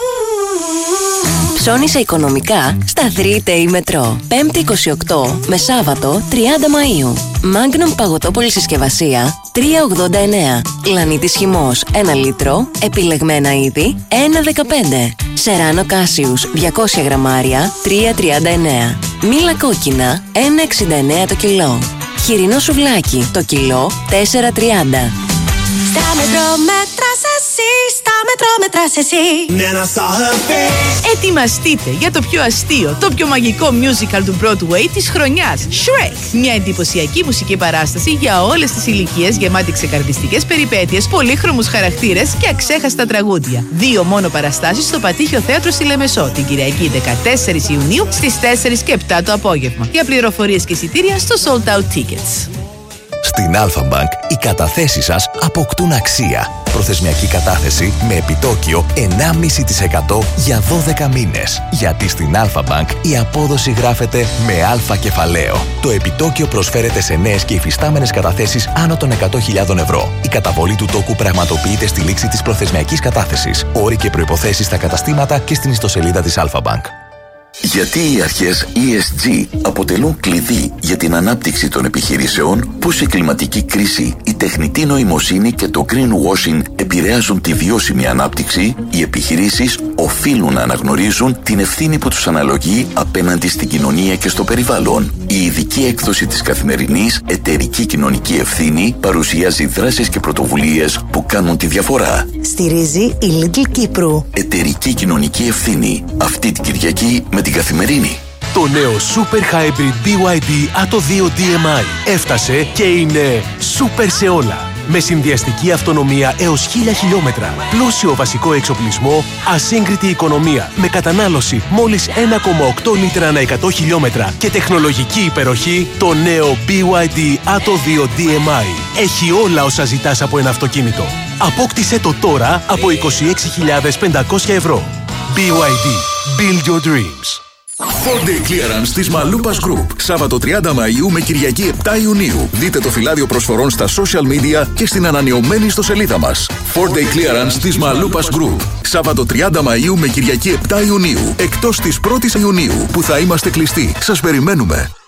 Ψώνισε οικονομικά στα 3Day Μετρό. 5η 28 με Σάββατο 30 Μαΐου. Magnum παγωτό πολυσυσκευασία 3,89. Λανίτης χυμός 1 λίτρο. Επιλεγμένα είδη 1,15. Σεράνο Κάσιους 200 γραμμάρια 3,39. Μήλα κόκκινα 1,69 το κιλό. Χοιρινό σουβλάκι το κιλό 4,30. Στα μετρό μέτρας εσύ, στα μετρό μετράς εσύ. Ετοιμαστείτε για το πιο αστείο, το πιο μαγικό musical του Broadway της χρονιάς, Shrek. Μια εντυπωσιακή μουσική παράσταση για όλες τις ηλικίες, γεμάτη ξεκαρδιστικές περιπέτειες, πολύχρωμους χαρακτήρες και αξέχαστα τραγούδια. 2 μόνο παραστάσεις στο Πατήχιο Θέατρο στη Λεμεσό, την Κυριακή 14 Ιουνίου στις 4 και 7 το απόγευμα. Για πληροφορίες και εισιτήρια στο Sold Out Tickets. Στην Alpha Bank οι καταθέσεις σας αποκτούν αξία. Προθεσμιακή κατάθεση με επιτόκιο 1,5% για 12 μήνες. Γιατί στην Alpha Bank η απόδοση γράφεται με αλφα κεφαλαίο. Το επιτόκιο προσφέρεται σε νέες και υφιστάμενες καταθέσεις άνω των 100.000 ευρώ. Η καταβολή του τόκου πραγματοποιείται στη λήξη της προθεσμιακής κατάθεσης. Όροι και προϋποθέσεις στα καταστήματα και στην ιστοσελίδα της Alpha Bank. Γιατί οι αρχές ESG αποτελούν κλειδί για την ανάπτυξη των επιχειρήσεων, πώς η κλιματική κρίση, η τεχνητή νοημοσύνη και το greenwashing επηρεάζουν τη βιώσιμη ανάπτυξη, οι επιχειρήσεις οφείλουν να αναγνωρίζουν την ευθύνη που τους αναλογεί απέναντι στην κοινωνία και στο περιβάλλον. Η ειδική έκδοση της καθημερινής Εταιρική Κοινωνική Ευθύνη παρουσιάζει δράσεις και πρωτοβουλίες που κάνουν τη διαφορά. Στηρίζει η Lidl Κύπρου. Εταιρική Κοινωνική Ευθύνη. Αυτή την Κυριακή με την Καθημερινή. Το νέο Super Hybrid BYD Atto 2 DMI έφτασε και είναι super σε όλα. Με συνδυαστική αυτονομία έως 1000 χιλιόμετρα, πλούσιο βασικό εξοπλισμό, ασύγκριτη οικονομία, με κατανάλωση μόλις 1,8 λίτρα ανά 100 χιλιόμετρα και τεχνολογική υπεροχή, το νέο BYD Atto 2 DMI έχει όλα όσα ζητάς από ένα αυτοκίνητο. Απόκτησέ το τώρα από 26.500 ευρώ. BYD. Build your dreams. 4-day clearance της Μαλούπας Group. Σάββατο 30 Μαΐου με Κυριακή 7 Ιουνίου. Δείτε το φυλάδιο προσφορών στα social media και στην ανανεωμένη ιστοσελίδα μας. 4-day clearance της Μαλούπας Group. Σάββατο 30 Μαΐου με Κυριακή 7 Ιουνίου. Εκτός της 1ης Ιουνίου που θα είμαστε κλειστοί. Σας περιμένουμε.